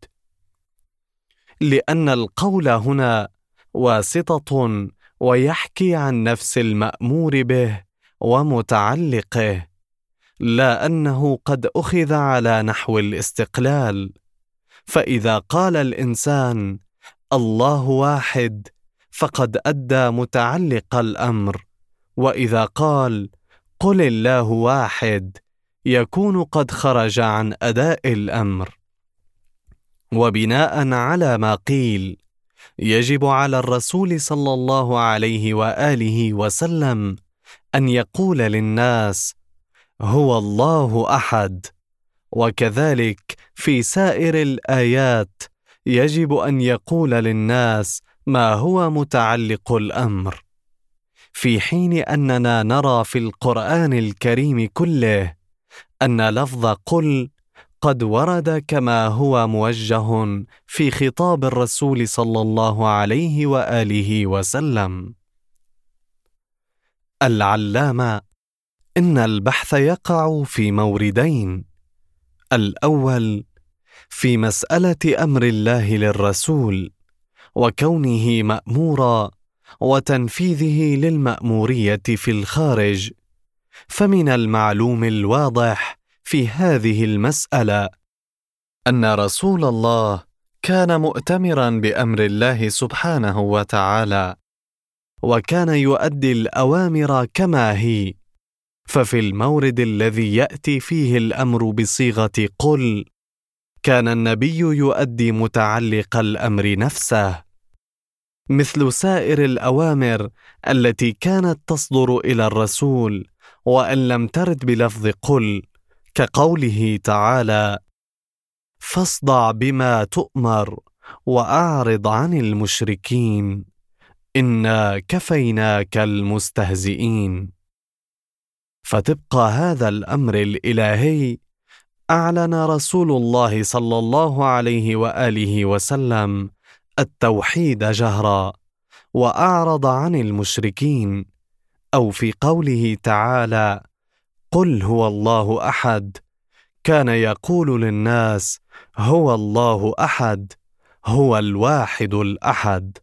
لأن القول هنا واسطة ويحكي عن نفس المأمور به ومتعلقه، لا أنه قد أخذ على نحو الاستقلال. فإذا قال الإنسان الله واحد فقد أدى متعلق الأمر، وإذا قال قل الله واحد يكون قد خرج عن أداء الأمر. وبناء على ما قيل، يجب على الرسول صلى الله عليه وآله وسلم أن يقول للناس هو الله أحد، وكذلك في سائر الآيات يجب أن يقول للناس ما هو متعلق الأمر، في حين أننا نرى في القرآن الكريم كله أن لفظ قل قد ورد كما هو موجه في خطاب الرسول صلى الله عليه وآله وسلم. العلامة: إن البحث يقع في موردين: الأول في مسألة أمر الله للرسول وكونه مأمورا وتنفيذه للمأمورية في الخارج، فمن المعلوم الواضح في هذه المسألة أن رسول الله كان مؤتمرا بأمر الله سبحانه وتعالى، وكان يؤدي الأوامر كما هي. ففي المورد الذي يأتي فيه الأمر بصيغة قل، كان النبي يؤدي متعلق الأمر نفسه، مثل سائر الأوامر التي كانت تصدر إلى الرسول وأن لم ترد بلفظ قل، كقوله تعالى: فاصدع بما تؤمر وأعرض عن المشركين إنا كفيناك المستهزئين. فتبقى هذا الأمر الإلهي أعلن رسول الله صلى الله عليه وآله وسلم التوحيد جهرا وأعرض عن المشركين، أو في قوله تعالى: قل هو الله أحد، كان يقول للناس هو الله أحد، هو الواحد الأحد.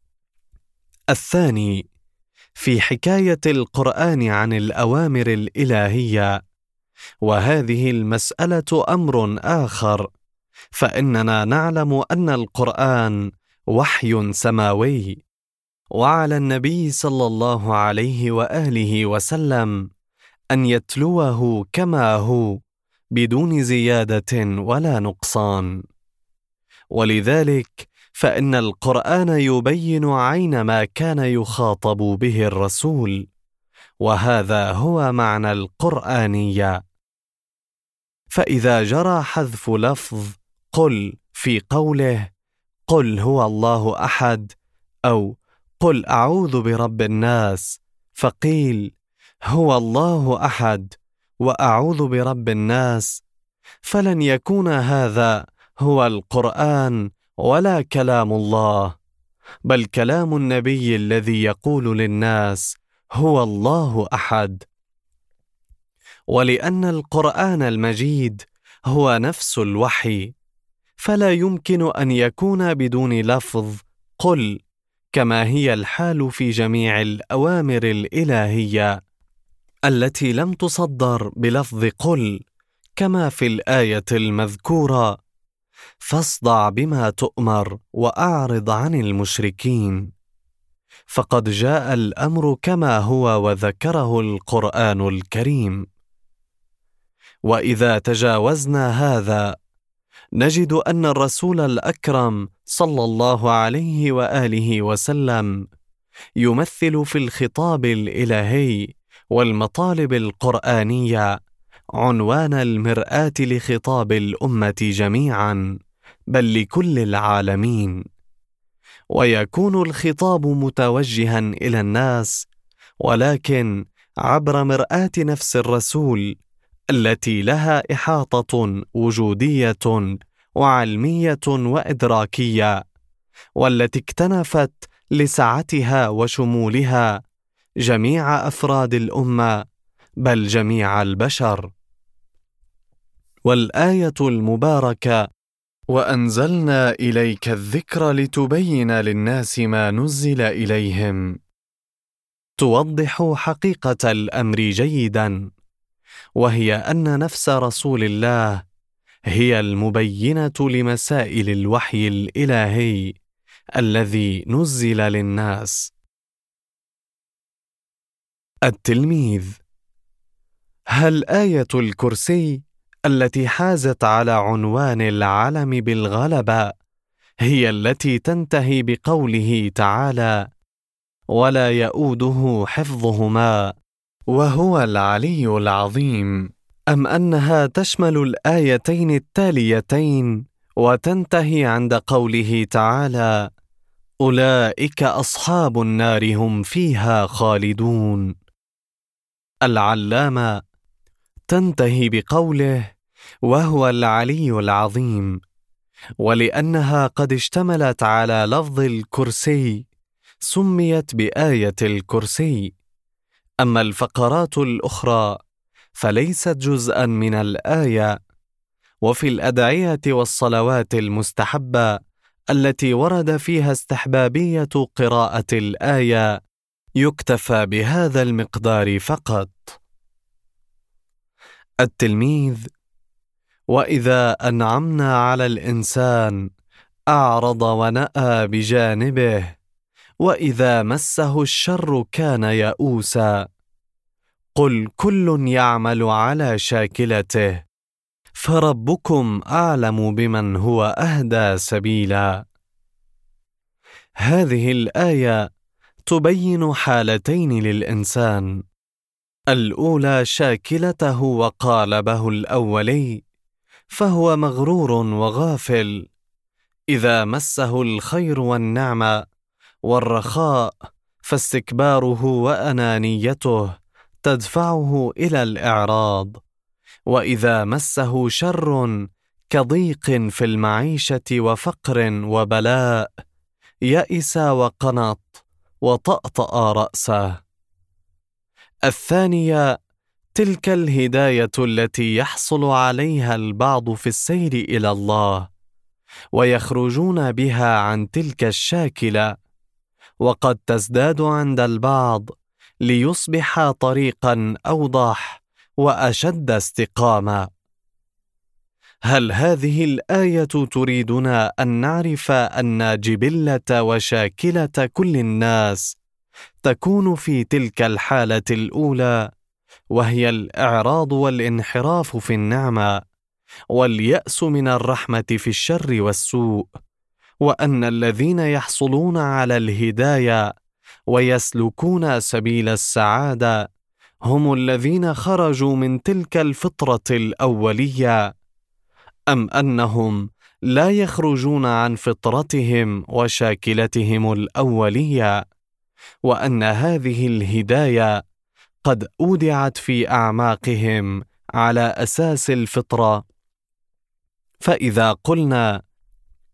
الثاني في حكاية القرآن عن الأوامر الإلهية، وهذه المسألة أمر آخر، فإننا نعلم أن القرآن وحي سماوي، وعلى النبي صلى الله عليه وآله وسلم أن يتلوه كما هو بدون زيادة ولا نقصان. ولذلك فإن القرآن يبين عين ما كان يخاطب به الرسول، وهذا هو معنى القرآنية. فإذا جرى حذف لفظ قل في قوله قل هو الله أحد أو قل أعوذ برب الناس، فقيل هو الله أحد وأعوذ برب الناس، فلن يكون هذا هو القرآن ولا كلام الله، بل كلام النبي الذي يقول للناس هو الله أحد. ولأن القرآن المجيد هو نفس الوحي، فلا يمكن أن يكون بدون لفظ قل، كما هي الحال في جميع الأوامر الإلهية التي لم تصدر بلفظ قل، كما في الآية المذكورة: فاصدع بما تؤمر وأعرض عن المشركين. فقد جاء الأمر كما هو وذكره القرآن الكريم. وإذا تجاوزنا هذا نجد أن الرسول الأكرم صلى الله عليه وآله وسلم يمثل في الخطاب الإلهي والمطالب القرآنية عنوان المرآة لخطاب الأمة جميعا، بل لكل العالمين. ويكون الخطاب متوجها إلى الناس، ولكن عبر مرآة نفس الرسول التي لها إحاطة وجودية وعلمية وإدراكية، والتي اكتنفت لسعتها وشمولها جميع أفراد الأمة، بل جميع البشر. والآية المباركة: وأنزلنا إليك الذكر لتبين للناس ما نزل إليهم، توضح حقيقة الأمر جيدا، وهي أن نفس رسول الله هي المبينة لمسائل الوحي الإلهي الذي نزل للناس. التلميذ: هل آية الكرسي التي حازت على عنوان العلم بالغلبة هي التي تنتهي بقوله تعالى: ولا يؤوده حفظهما وهو العلي العظيم، أم أنها تشمل الآيتين التاليتين وتنتهي عند قوله تعالى: أولئك أصحاب النار هم فيها خالدون؟ العلامة تنتهي بقوله: وهو العلي العظيم، ولأنها قد اشتملت على لفظ الكرسي سميت بآية الكرسي. أما الفقرات الأخرى فليست جزءا من الآية. وفي الأدعية والصلوات المستحبة التي ورد فيها استحبابية قراءة الآية يكتفى بهذا المقدار فقط. التلميذ: وإذا أنعمنا على الإنسان أعرض ونأى بجانبه، وإذا مسه الشر كان يئوسا، قل كل يعمل على شاكلته فربكم أعلم بمن هو أهدى سبيلا. هذه الآية تبين حالتين للإنسان: الأولى شاكلته وقالبه الأولي، فهو مغرور وغافل، إذا مسه الخير والنعمة والرخاء فاستكباره وأنانيته تدفعه إلى الإعراض، وإذا مسه شر كضيق في المعيشة وفقر وبلاء يئس وقنط وطأطأ رأسه. الثانية تلك الهداية التي يحصل عليها البعض في السير إلى الله ويخرجون بها عن تلك الشاكلة، وقد تزداد عند البعض ليصبح طريقا أوضح وأشد استقامة. هل هذه الآية تريدنا أن نعرف أن جبلة وشاكلة كل الناس تكون في تلك الحالة الأولى، وهي الإعراض والانحراف في النعمة واليأس من الرحمة في الشر والسوء، وأن الذين يحصلون على الهداية ويسلكون سبيل السعادة هم الذين خرجوا من تلك الفطرة الأولية، أم أنهم لا يخرجون عن فطرتهم وشاكلتهم الأولية، وأن هذه الهداية قد أودعت في أعماقهم على أساس الفطرة؟ فإذا قلنا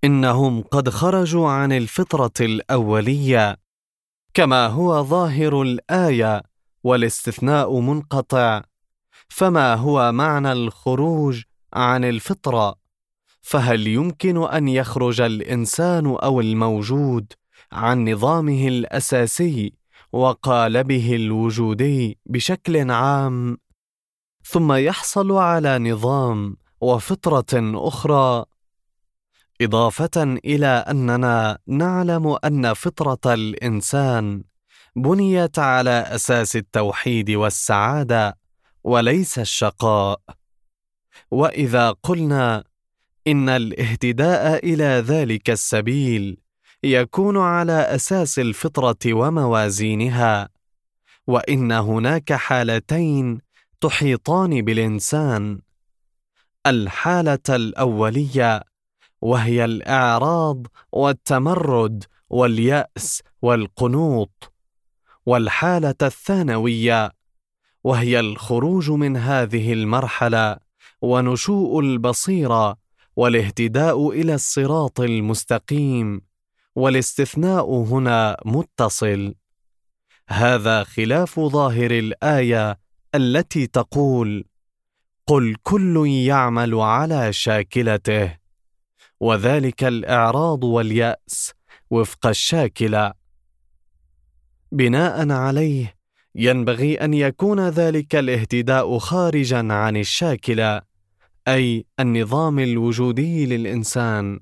إنهم قد خرجوا عن الفطرة الأولية كما هو ظاهر الآية، والاستثناء منقطع. فما هو معنى الخروج عن الفطرة؟ فهل يمكن أن يخرج الإنسان أو الموجود عن نظامه الأساسي وقالبه الوجودي بشكل عام، ثم يحصل على نظام وفطرة أخرى؟ إضافة إلى أننا نعلم أن فطرة الإنسان بنيت على أساس التوحيد والسعادة وليس الشقاء. وإذا قلنا إن الاهتداء إلى ذلك السبيل يكون على أساس الفطرة وموازينها، وإن هناك حالتين تحيطان بالإنسان: الحالة الأولية وهي الإعراض والتمرد واليأس والقنوط، والحالة الثانوية وهي الخروج من هذه المرحلة ونشوء البصيرة والاهتداء إلى الصراط المستقيم، والاستثناء هنا متصل. هذا خلاف ظاهر الآية التي تقول: قل كل يعمل على شاكلته، وذلك الإعراض واليأس وفق الشاكلة. بناء عليه ينبغي أن يكون ذلك الاهتداء خارجا عن الشاكلة، أي النظام الوجودي للإنسان.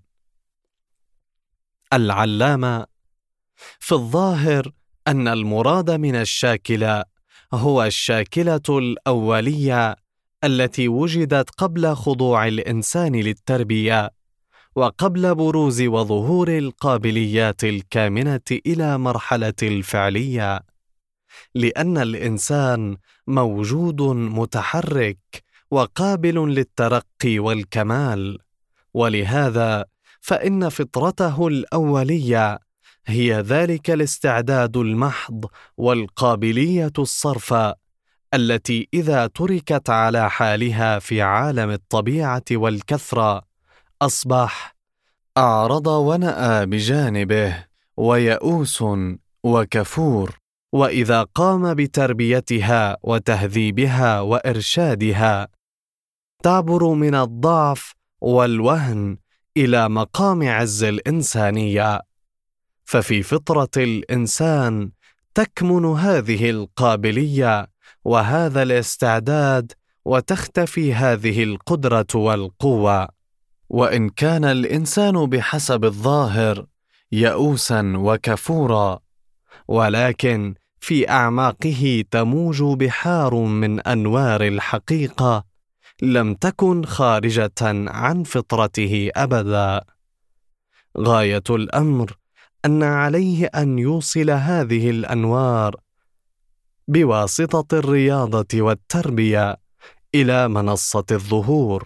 العلامة: في الظاهر أن المراد من الشاكلة هو الشاكلة الأولية التي وجدت قبل خضوع الإنسان للتربية، وقبل بروز وظهور القابليات الكامنة إلى مرحلة الفعلية، لأن الإنسان موجود متحرك وقابل للترقي والكمال، ولهذا فإن فطرته الأولية هي ذلك الاستعداد المحض والقابلية الصرفة التي إذا تركت على حالها في عالم الطبيعة والكثرة أصبح أعرض ونأى بجانبه ويئوس وكفور. وإذا قام بتربيتها وتهذيبها وإرشادها تعبر من الضعف والوهن إلى مقام عز الإنسانية. ففي فطرة الإنسان تكمن هذه القابلية وهذا الاستعداد، وتختفي هذه القدرة والقوة. وإن كان الإنسان بحسب الظاهر يئوسا وكفورا، ولكن في أعماقه تموج بحار من أنوار الحقيقة لم تكن خارجة عن فطرته أبدا. غاية الأمر أن عليه أن يوصل هذه الأنوار بواسطة الرياضة والتربية إلى منصة الظهور.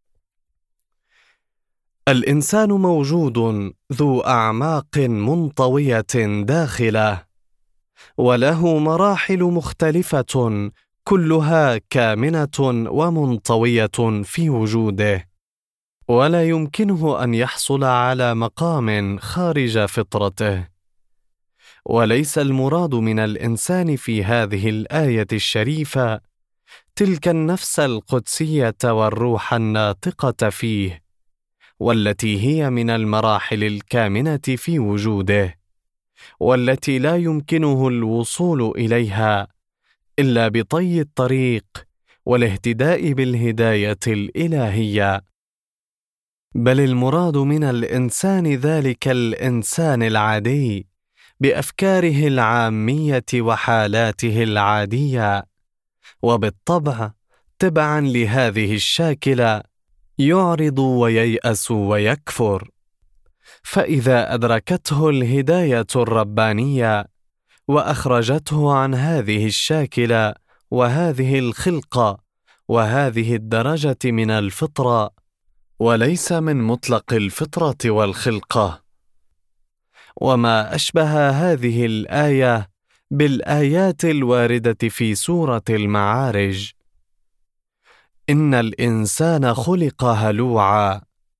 الإنسان موجود ذو أعماق منطوية داخله، وله مراحل مختلفة كلها كامنة ومنطوية في وجوده، ولا يمكنه أن يحصل على مقام خارج فطرته. وليس المراد من الإنسان في هذه الآية الشريفة تلك النفس القدسية والروح الناطقة فيه، والتي هي من المراحل الكامنة في وجوده، والتي لا يمكنه الوصول إليها إلا بطي الطريق والاهتداء بالهداية الإلهية. بل المراد من الإنسان ذلك الإنسان العادي بأفكاره العامية وحالاته العادية، وبالطبع تبعا لهذه الشاكلة يعرض وييأس ويكفر. فإذا أدركته الهداية الربانية وأخرجته عن هذه الشاكلة وهذه الخلقة وهذه الدرجة من الفطرة، وليس من مطلق الفطرة والخلقة. وما أشبه هذه الآية بالآيات الواردة في سورة المعارج: إن الإنسان خلق هلوعا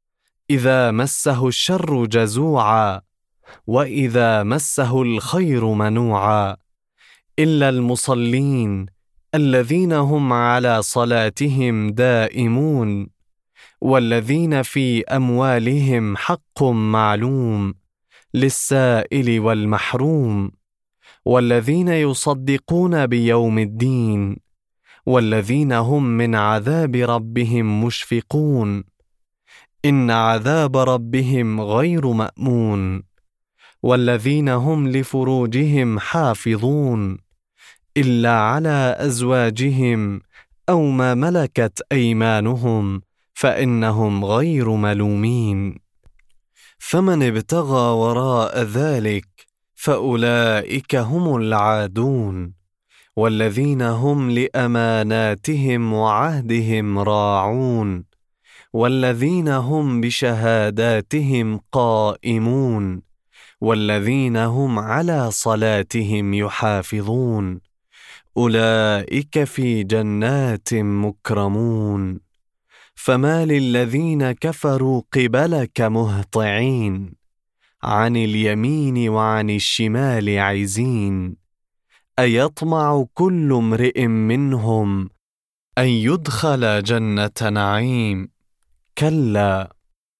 إذا مسه الشر جزوعا وإذا مسه الخير منوعا، إلا المصلين الذين هم على صلاتهم دائمون، والذين في أموالهم حق معلوم للسائل والمحروم، والذين يصدقون بيوم الدين، والذين هم من عذاب ربهم مشفقون، إن عذاب ربهم غير مأمون، والذين هم لفروجهم حافظون إلا على أزواجهم أو ما ملكت أيمانهم فإنهم غير ملومين. فمن ابتغى وراء ذلك فأولئك هم العادون، والذين هم لأماناتهم وعهدهم راعون، والذين هم بشهاداتهم قائمون، والذين هم على صلاتهم يحافظون، أولئك في جنات مكرمون. فما للذين كفروا قبلك مهطعين، عن اليمين وعن الشمال عزين، أيطمع كل امرئ منهم أن يدخل جنة نعيم؟ كلا.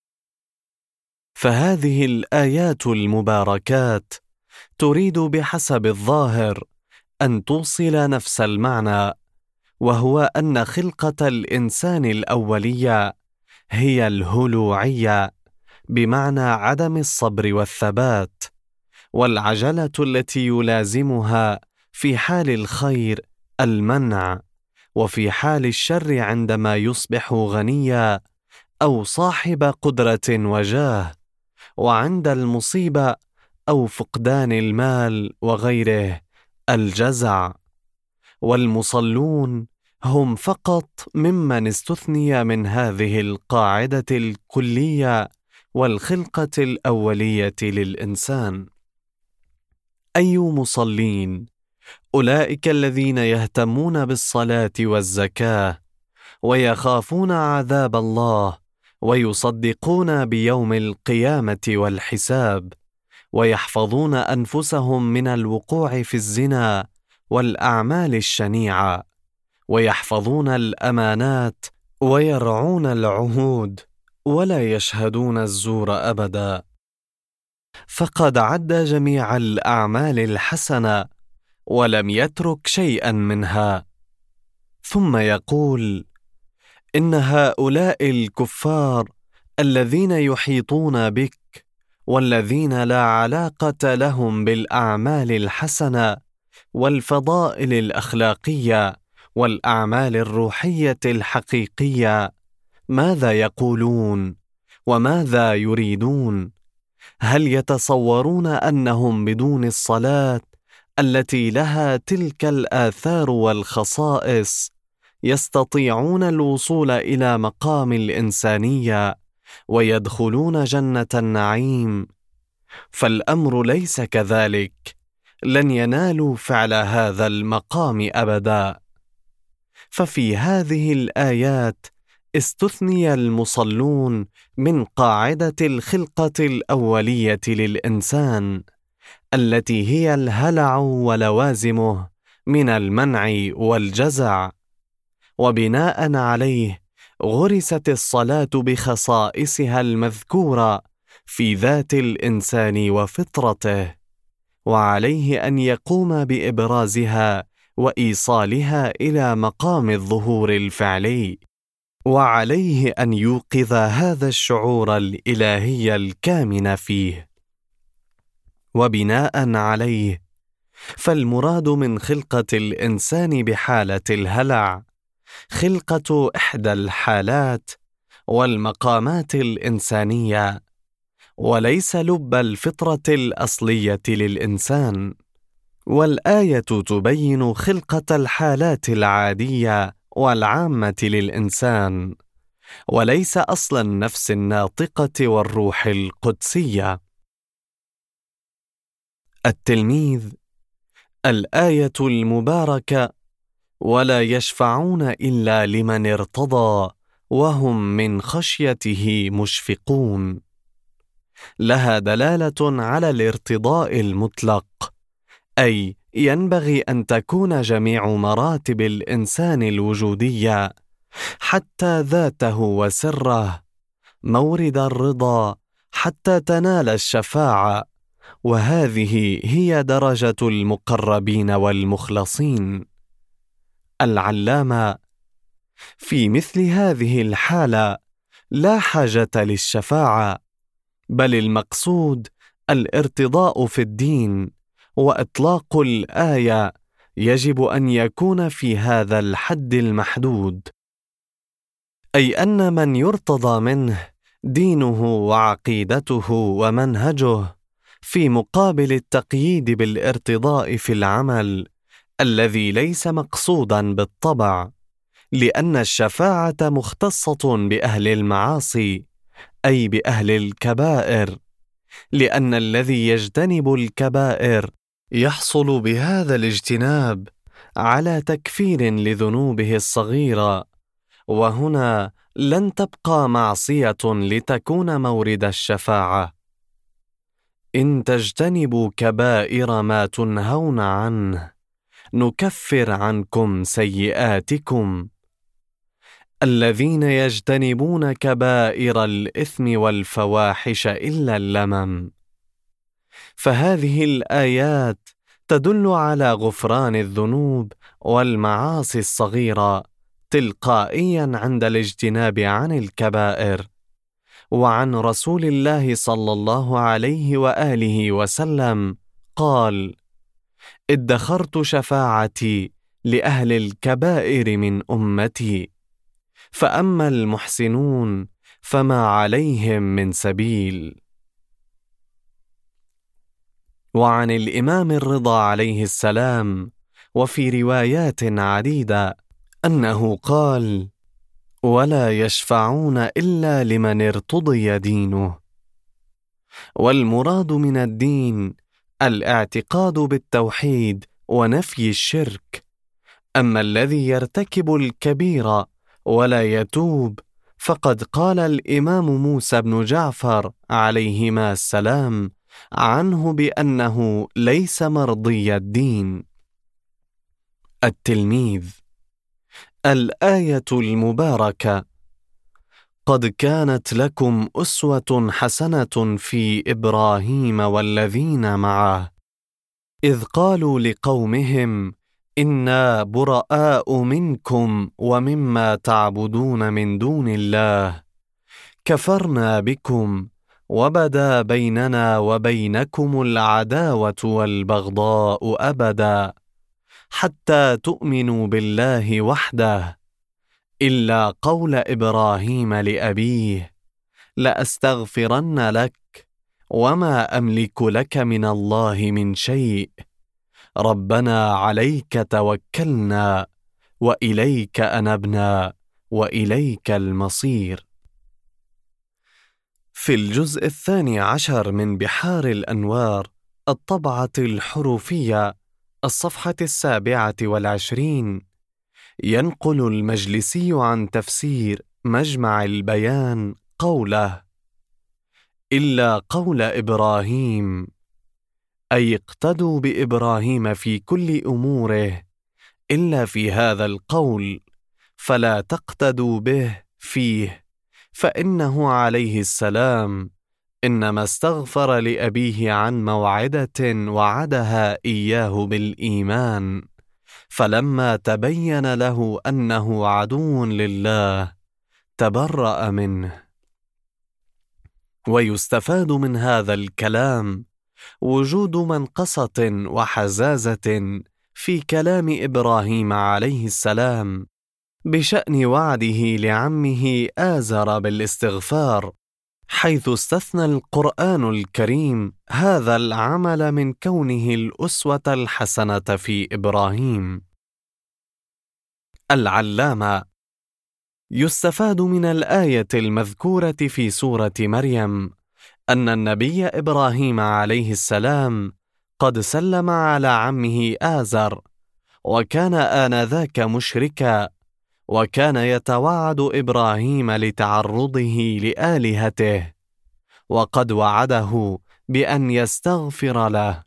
فهذه الآيات المباركات تريد بحسب الظاهر أن توصل نفس المعنى، وهو أن خلقة الإنسان الأولية هي الهلوعية، بمعنى عدم الصبر والثبات، والعجلة التي يلازمها في حال الخير المنع، وفي حال الشر عندما يصبح غنيا أو صاحب قدرة وجاه، وعند المصيبة أو فقدان المال وغيره الجزع. والمصلون هم فقط ممن استثني من هذه القاعدة الكلية والخلقة الأولية للإنسان. أي مصلين؟ أولئك الذين يهتمون بالصلاة والزكاة، ويخافون عذاب الله، ويصدقون بيوم القيامة والحساب، ويحفظون أنفسهم من الوقوع في الزنا والأعمال الشنيعة، ويحفظون الأمانات، ويرعون العهود، ولا يشهدون الزور أبدا. فقد عد جميع الأعمال الحسنة ولم يترك شيئا منها. ثم يقول: إن هؤلاء الكفار الذين يحيطون بك، والذين لا علاقة لهم بالأعمال الحسنة والفضائل الأخلاقية والأعمال الروحية الحقيقية، ماذا يقولون وماذا يريدون؟ هل يتصورون أنهم بدون الصلاة التي لها تلك الآثار والخصائص يستطيعون الوصول إلى مقام الإنسانية ويدخلون جنة النعيم؟ فالأمر ليس كذلك، لن ينالوا فعل هذا المقام أبدا. ففي هذه الآيات استثني المصلون من قاعدة الخلقة الأولية للإنسان، التي هي الهلع ولوازمه من المنع والجزع، وبناء عليه غرست الصلاة بخصائصها المذكورة في ذات الإنسان وفطرته، وعليه أن يقوم بإبرازها وإيصالها إلى مقام الظهور الفعلي، وعليه أن يوقظ هذا الشعور الإلهي الكامن فيه. وبناء عليه فالمراد من خلقة الإنسان بحالة الهلع خلقة إحدى الحالات والمقامات الإنسانية، وليس لب الفطرة الأصلية للإنسان. والآية تبين خلقة الحالات العادية والعامة للإنسان، وليس أصل النفس الناطقة والروح القدسية. التلميذ: الآية المباركة: ولا يشفعون إلا لمن ارتضى وهم من خشيته مشفقون. لها دلالة على الارتضاء المطلق، أي ينبغي أن تكون جميع مراتب الإنسان الوجودية حتى ذاته وسره مورد الرضا حتى تنال الشفاعة، وهذه هي درجة المقربين والمخلصين. العلامة: في مثل هذه الحالة لا حاجة للشفاعة، بل المقصود الارتضاء في الدين، وإطلاق الآية يجب أن يكون في هذا الحد المحدود، أي أن من يرتضى منه دينه وعقيدته ومنهجه في مقابل التقييد بالارتضاء في العمل الذي ليس مقصودا بالطبع، لأن الشفاعة مختصة بأهل المعاصي، أي بأهل الكبائر، لأن الذي يجتنب الكبائر يحصل بهذا الاجتناب على تكفير لذنوبه الصغيرة، وهنا لن تبقى معصية لتكون مورد الشفاعة. إن تجتنبوا كبائر ما تنهون عنه نكفر عنكم سيئاتكم. الذين يجتنبون كبائر الإثم والفواحش إلا اللمم. فهذه الآيات تدل على غفران الذنوب والمعاصي الصغيرة تلقائيا عند الاجتناب عن الكبائر. وعن رسول الله صلى الله عليه وآله وسلم قال: ادخرت شفاعتي لأهل الكبائر من أمتي، فأما المحسنون فما عليهم من سبيل. وعن الإمام الرضا عليه السلام وفي روايات عديدة أنه قال: ولا يشفعون إلا لمن ارتضي دينه. والمراد من الدين الاعتقاد بالتوحيد ونفي الشرك. أما الذي يرتكب الكبيرة ولا يتوب فقد قال الإمام موسى بن جعفر عليهما السلام عنه بأنه ليس مرضي الدين. التلميذ: الآية المباركة: قد كانت لكم أسوة حسنة في إبراهيم والذين معه إذ قالوا لقومهم إنا براء منكم ومما تعبدون من دون الله كفرنا بكم وبدا بيننا وبينكم العداوة والبغضاء أبدا حتى تؤمنوا بالله وحده إلا قول إبراهيم لأبيه لأستغفرن لك وما أملك لك من الله من شيء ربنا عليك توكلنا وإليك أنبنا وإليك المصير. في الجزء الثاني عشر من بحار الأنوار الطبعة الحروفية الصفحة السابعة والعشرين ينقل المجلسي عن تفسير مجمع البيان قوله: إلا قول إبراهيم، أي اقتدوا بإبراهيم في كل أموره إلا في هذا القول، فلا تقتدوا به فيه، فإنه عليه السلام إنما استغفر لأبيه عن موعدة وعدها إياه بالإيمان، فلما تبين له أنه عدو لله تبرأ منه. ويستفاد من هذا الكلام وجود منقصة وحزازة في كلام إبراهيم عليه السلام بشأن وعده لعمه آزر بالاستغفار، حيث استثنى القرآن الكريم هذا العمل من كونه الأسوة الحسنة في إبراهيم. العلامة: يستفاد من الآية المذكورة في سورة مريم أن النبي إبراهيم عليه السلام قد سلم على عمه آزر، وكان آنذاك مشركا، وكان يتوعد إبراهيم لتعرضه لآلهته، وقد وعده بأن يستغفر له: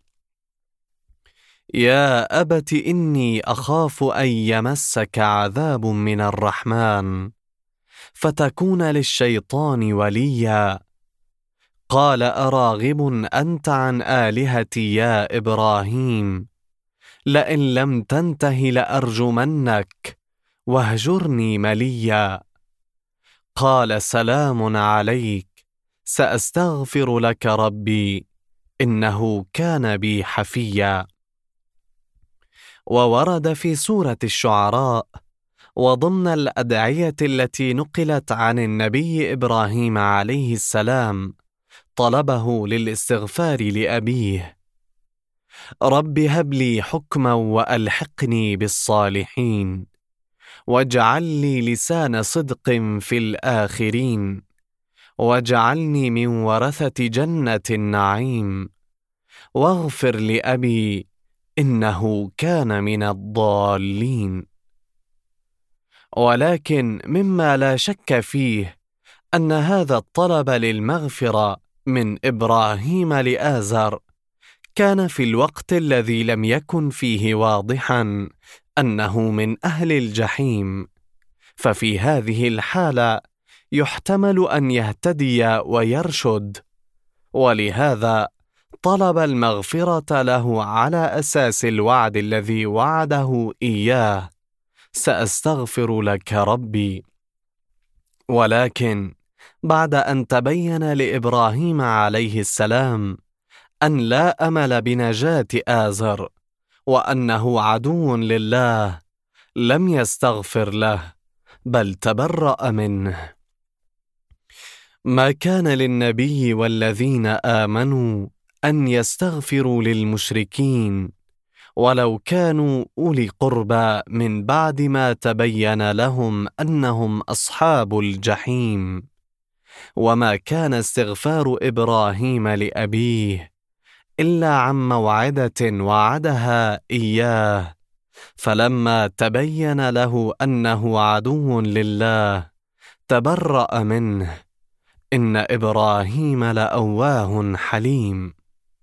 يا أبت إني أخاف أن يمسك عذاب من الرحمن فتكون للشيطان وليا. قال أراغب أنت عن آلهتي يا إبراهيم؟ لئن لم تنته لأرجمنك واهجرني مليا. قال سلام عليك، سأستغفر لك ربي إنه كان بي حفيا. وورد في سورة الشعراء وضمن الأدعية التي نقلت عن النبي إبراهيم عليه السلام طلبه للاستغفار لأبيه: رب هب لي حكما وألحقني بالصالحين واجعل لي لسان صدق في الآخرين واجعلني من ورثة جنة النعيم واغفر لأبي إنه كان من الضالين. ولكن مما لا شك فيه أن هذا الطلب للمغفرة من إبراهيم لآزر كان في الوقت الذي لم يكن فيه واضحا أنه من أهل الجحيم، ففي هذه الحالة يحتمل أن يهتدي ويرشد، ولهذا طلب المغفرة له على أساس الوعد الذي وعده إياه: سأستغفر لك ربي. ولكن بعد أن تبين لإبراهيم عليه السلام أن لا أمل بنجاة آزر وأنه عدو لله، لم يستغفر له بل تبرأ منه. ما كان للنبي والذين آمنوا أن يستغفروا للمشركين ولو كانوا أولي قربى من بعد ما تبين لهم أنهم أصحاب الجحيم. وما كان استغفار إبراهيم لأبيه إلا عن موعدة وعدها إياه، فلما تبين له أنه عدو لله تبرأ منه، إن إبراهيم لأواه حليم.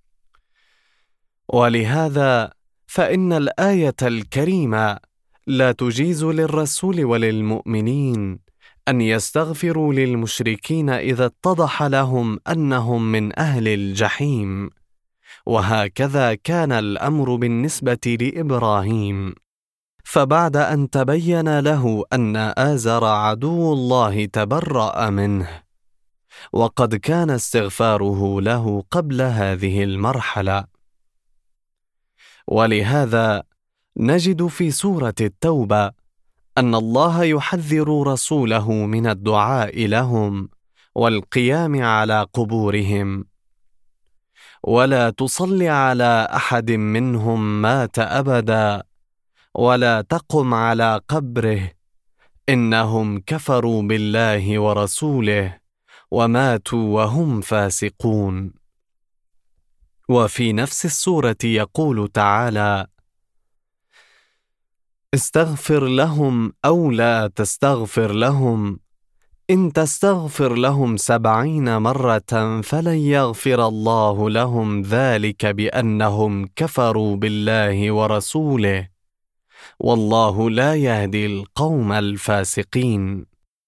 ولهذا فإن الآية الكريمة لا تجيز للرسول وللمؤمنين أن يستغفروا للمشركين إذا اتضح لهم أنهم من أهل الجحيم، وهكذا كان الأمر بالنسبة لإبراهيم. فبعد أن تبين له أن آزر عدو الله تبرأ منه، وقد كان استغفاره له قبل هذه المرحلة. ولهذا نجد في سورة التوبة أن الله يحذر رسوله من الدعاء لهم والقيام على قبورهم: ولا تصل على أحد منهم مات أبدا ولا تقم على قبره إنهم كفروا بالله ورسوله وماتوا وهم فاسقون. وفي نفس السورة يقول تعالى: استغفر لهم أو لا تستغفر لهم إن تستغفر لهم سبعين مرة فلن يغفر الله لهم ذلك بأنهم كفروا بالله ورسوله والله لا يهدي القوم الفاسقين.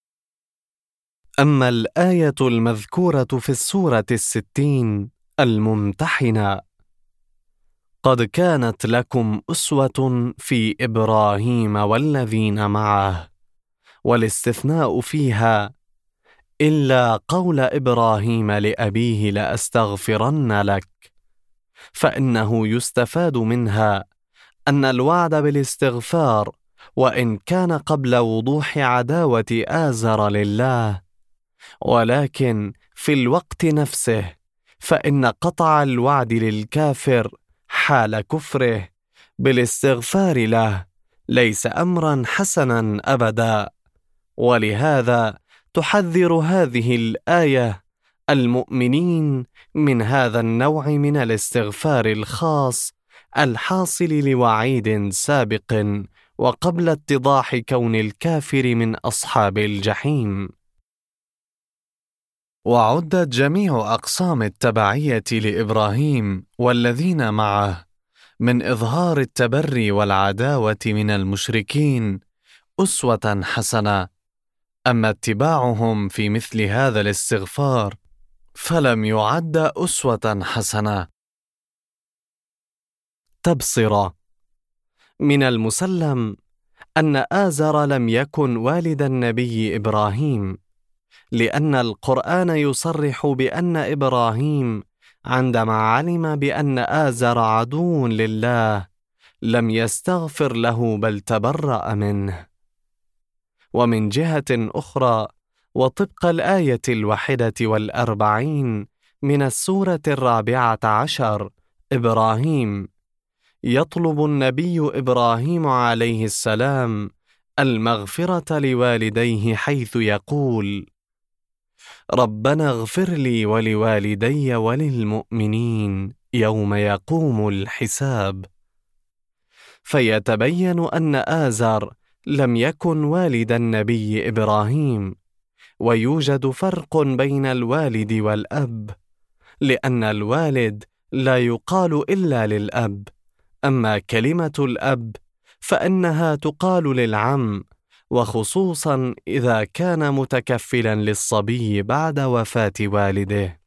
أما الآية المذكورة في السورة الستين الممتحنة: قد كانت لكم أسوة في إبراهيم والذين معه، والاستثناء فيها إلا قول إبراهيم لأبيه لأستغفرن لك، فإنه يستفاد منها أن الوعد بالاستغفار وإن كان قبل وضوح عداوة آزر لله، ولكن في الوقت نفسه فإن قطع الوعد للكافر حال كفره بالاستغفار له ليس أمرا حسنا أبدا. ولهذا تحذر هذه الآية المؤمنين من هذا النوع من الاستغفار الخاص الحاصل لوعيد سابق وقبل اتضاح كون الكافر من أصحاب الجحيم. وعدت جميع أقسام التبعية لإبراهيم والذين معه من إظهار التبري والعداوة من المشركين أسوة حسنة، أما اتباعهم في مثل هذا الاستغفار فلم يعد أسوة حسنة. تبصرة: من المسلم أن آزر لم يكن والد النبي إبراهيم، لأن القرآن يصرح بأن إبراهيم عندما علم بأن آزر عدو لله لم يستغفر له بل تبرأ منه. ومن جهة أخرى، وطبق الآية الواحدة والأربعين من السورة الرابعة عشر إبراهيم، يطلب النبي إبراهيم عليه السلام المغفرة لوالديه، حيث يقول: ربنا اغفر لي ولوالدي وللمؤمنين يوم يقوم الحساب. فيتبين أن آزر لم يكن والد النبي إبراهيم، ويوجد فرق بين الوالد والأب، لأن الوالد لا يقال إلا للأب، أما كلمة الأب فإنها تقال للعم، وخصوصا إذا كان متكفلا للصبي بعد وفاة والده.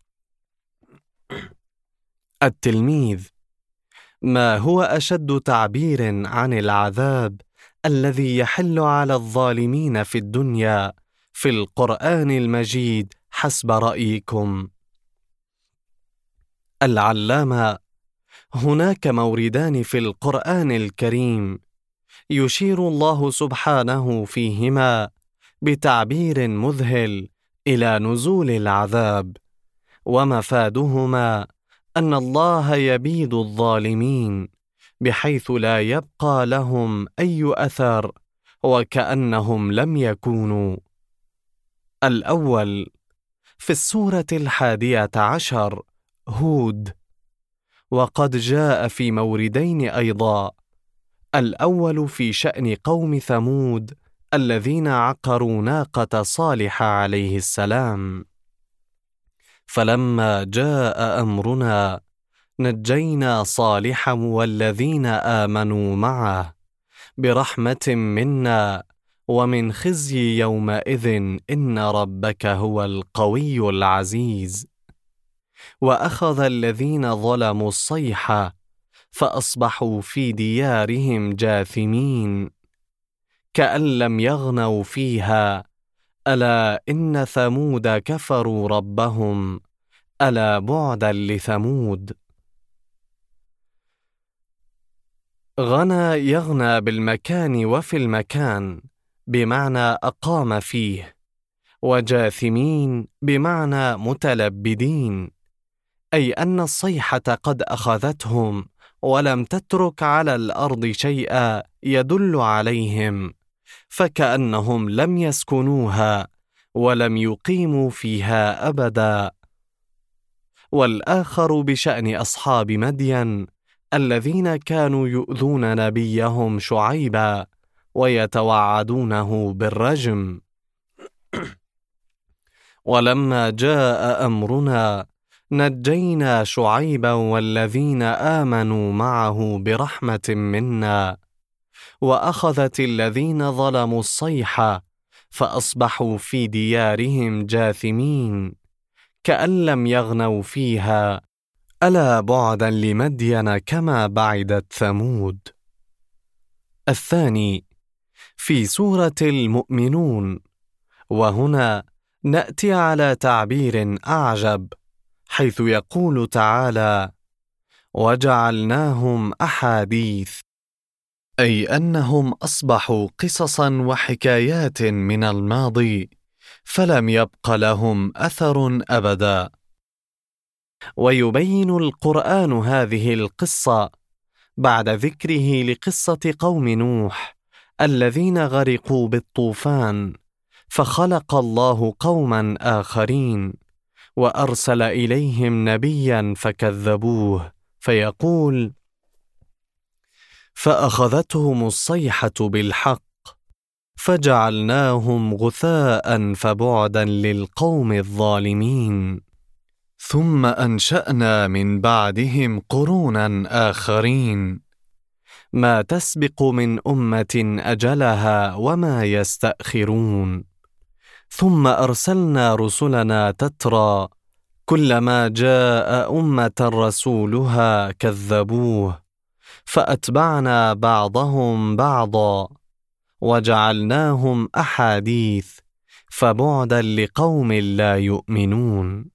التلميذ: ما هو أشد تعبير عن العذاب الذي يحل على الظالمين في الدنيا في القرآن المجيد حسب رأيكم؟ العلامة: هناك موردان في القرآن الكريم يشير الله سبحانه فيهما بتعبير مذهل إلى نزول العذاب، ومفادهما أن الله يبيد الظالمين بحيث لا يبقى لهم أي أثر، وكأنهم لم يكونوا. الأول في السورة الحادية عشر هود، وقد جاء في موردين أيضا. الأول في شأن قوم ثمود الذين عقروا ناقة صالح عليه السلام، فلما جاء أمرنا نجينا صالحا والذين آمنوا معه برحمة منا ومن خزي يومئذ إن ربك هو القوي العزيز. وأخذ الذين ظلموا الصيحة فأصبحوا في ديارهم جاثمين كأن لم يغنوا فيها ألا إن ثمود كفروا ربهم ألا بعدا لثمود. غنى يغنى بالمكان وفي المكان بمعنى أقام فيه، وجاثمين بمعنى متلبدين، أي أن الصيحة قد أخذتهم ولم تترك على الأرض شيئا يدل عليهم، فكأنهم لم يسكنوها ولم يقيموا فيها أبدا. والآخر بشأن أصحاب مدين الذين كانوا يؤذون نبيهم شعيبا ويتوعدونه بالرجم. ولما جاء أمرنا نجينا شعيبا والذين آمنوا معه برحمة منا وأخذت الذين ظلموا الصيحة فأصبحوا في ديارهم جاثمين كأن لم يغنوا فيها ألا بعدا لمدين كما بعدت ثمود. الثاني في سورة المؤمنون، وهنا نأتي على تعبير أعجب، حيث يقول تعالى: وجعلناهم أحاديث، أي أنهم أصبحوا قصصا وحكايات من الماضي فلم يبق لهم أثر أبدا. ويبين القرآن هذه القصة بعد ذكره لقصة قوم نوح الذين غرقوا بالطوفان، فخلق الله قوما آخرين وأرسل إليهم نبيا فكذبوه، فيقول: فأخذتهم الصيحة بالحق فجعلناهم غثاء فبعدا للقوم الظالمين. ثم أنشأنا من بعدهم قرونا آخرين ما تسبق من أمة أجلها وما يستأخرون. ثم أرسلنا رسلنا تترى كلما جاء أمة رسولها كذبوه فأتبعنا بعضهم بعضا وجعلناهم أحاديث فبعدا لقوم لا يؤمنون.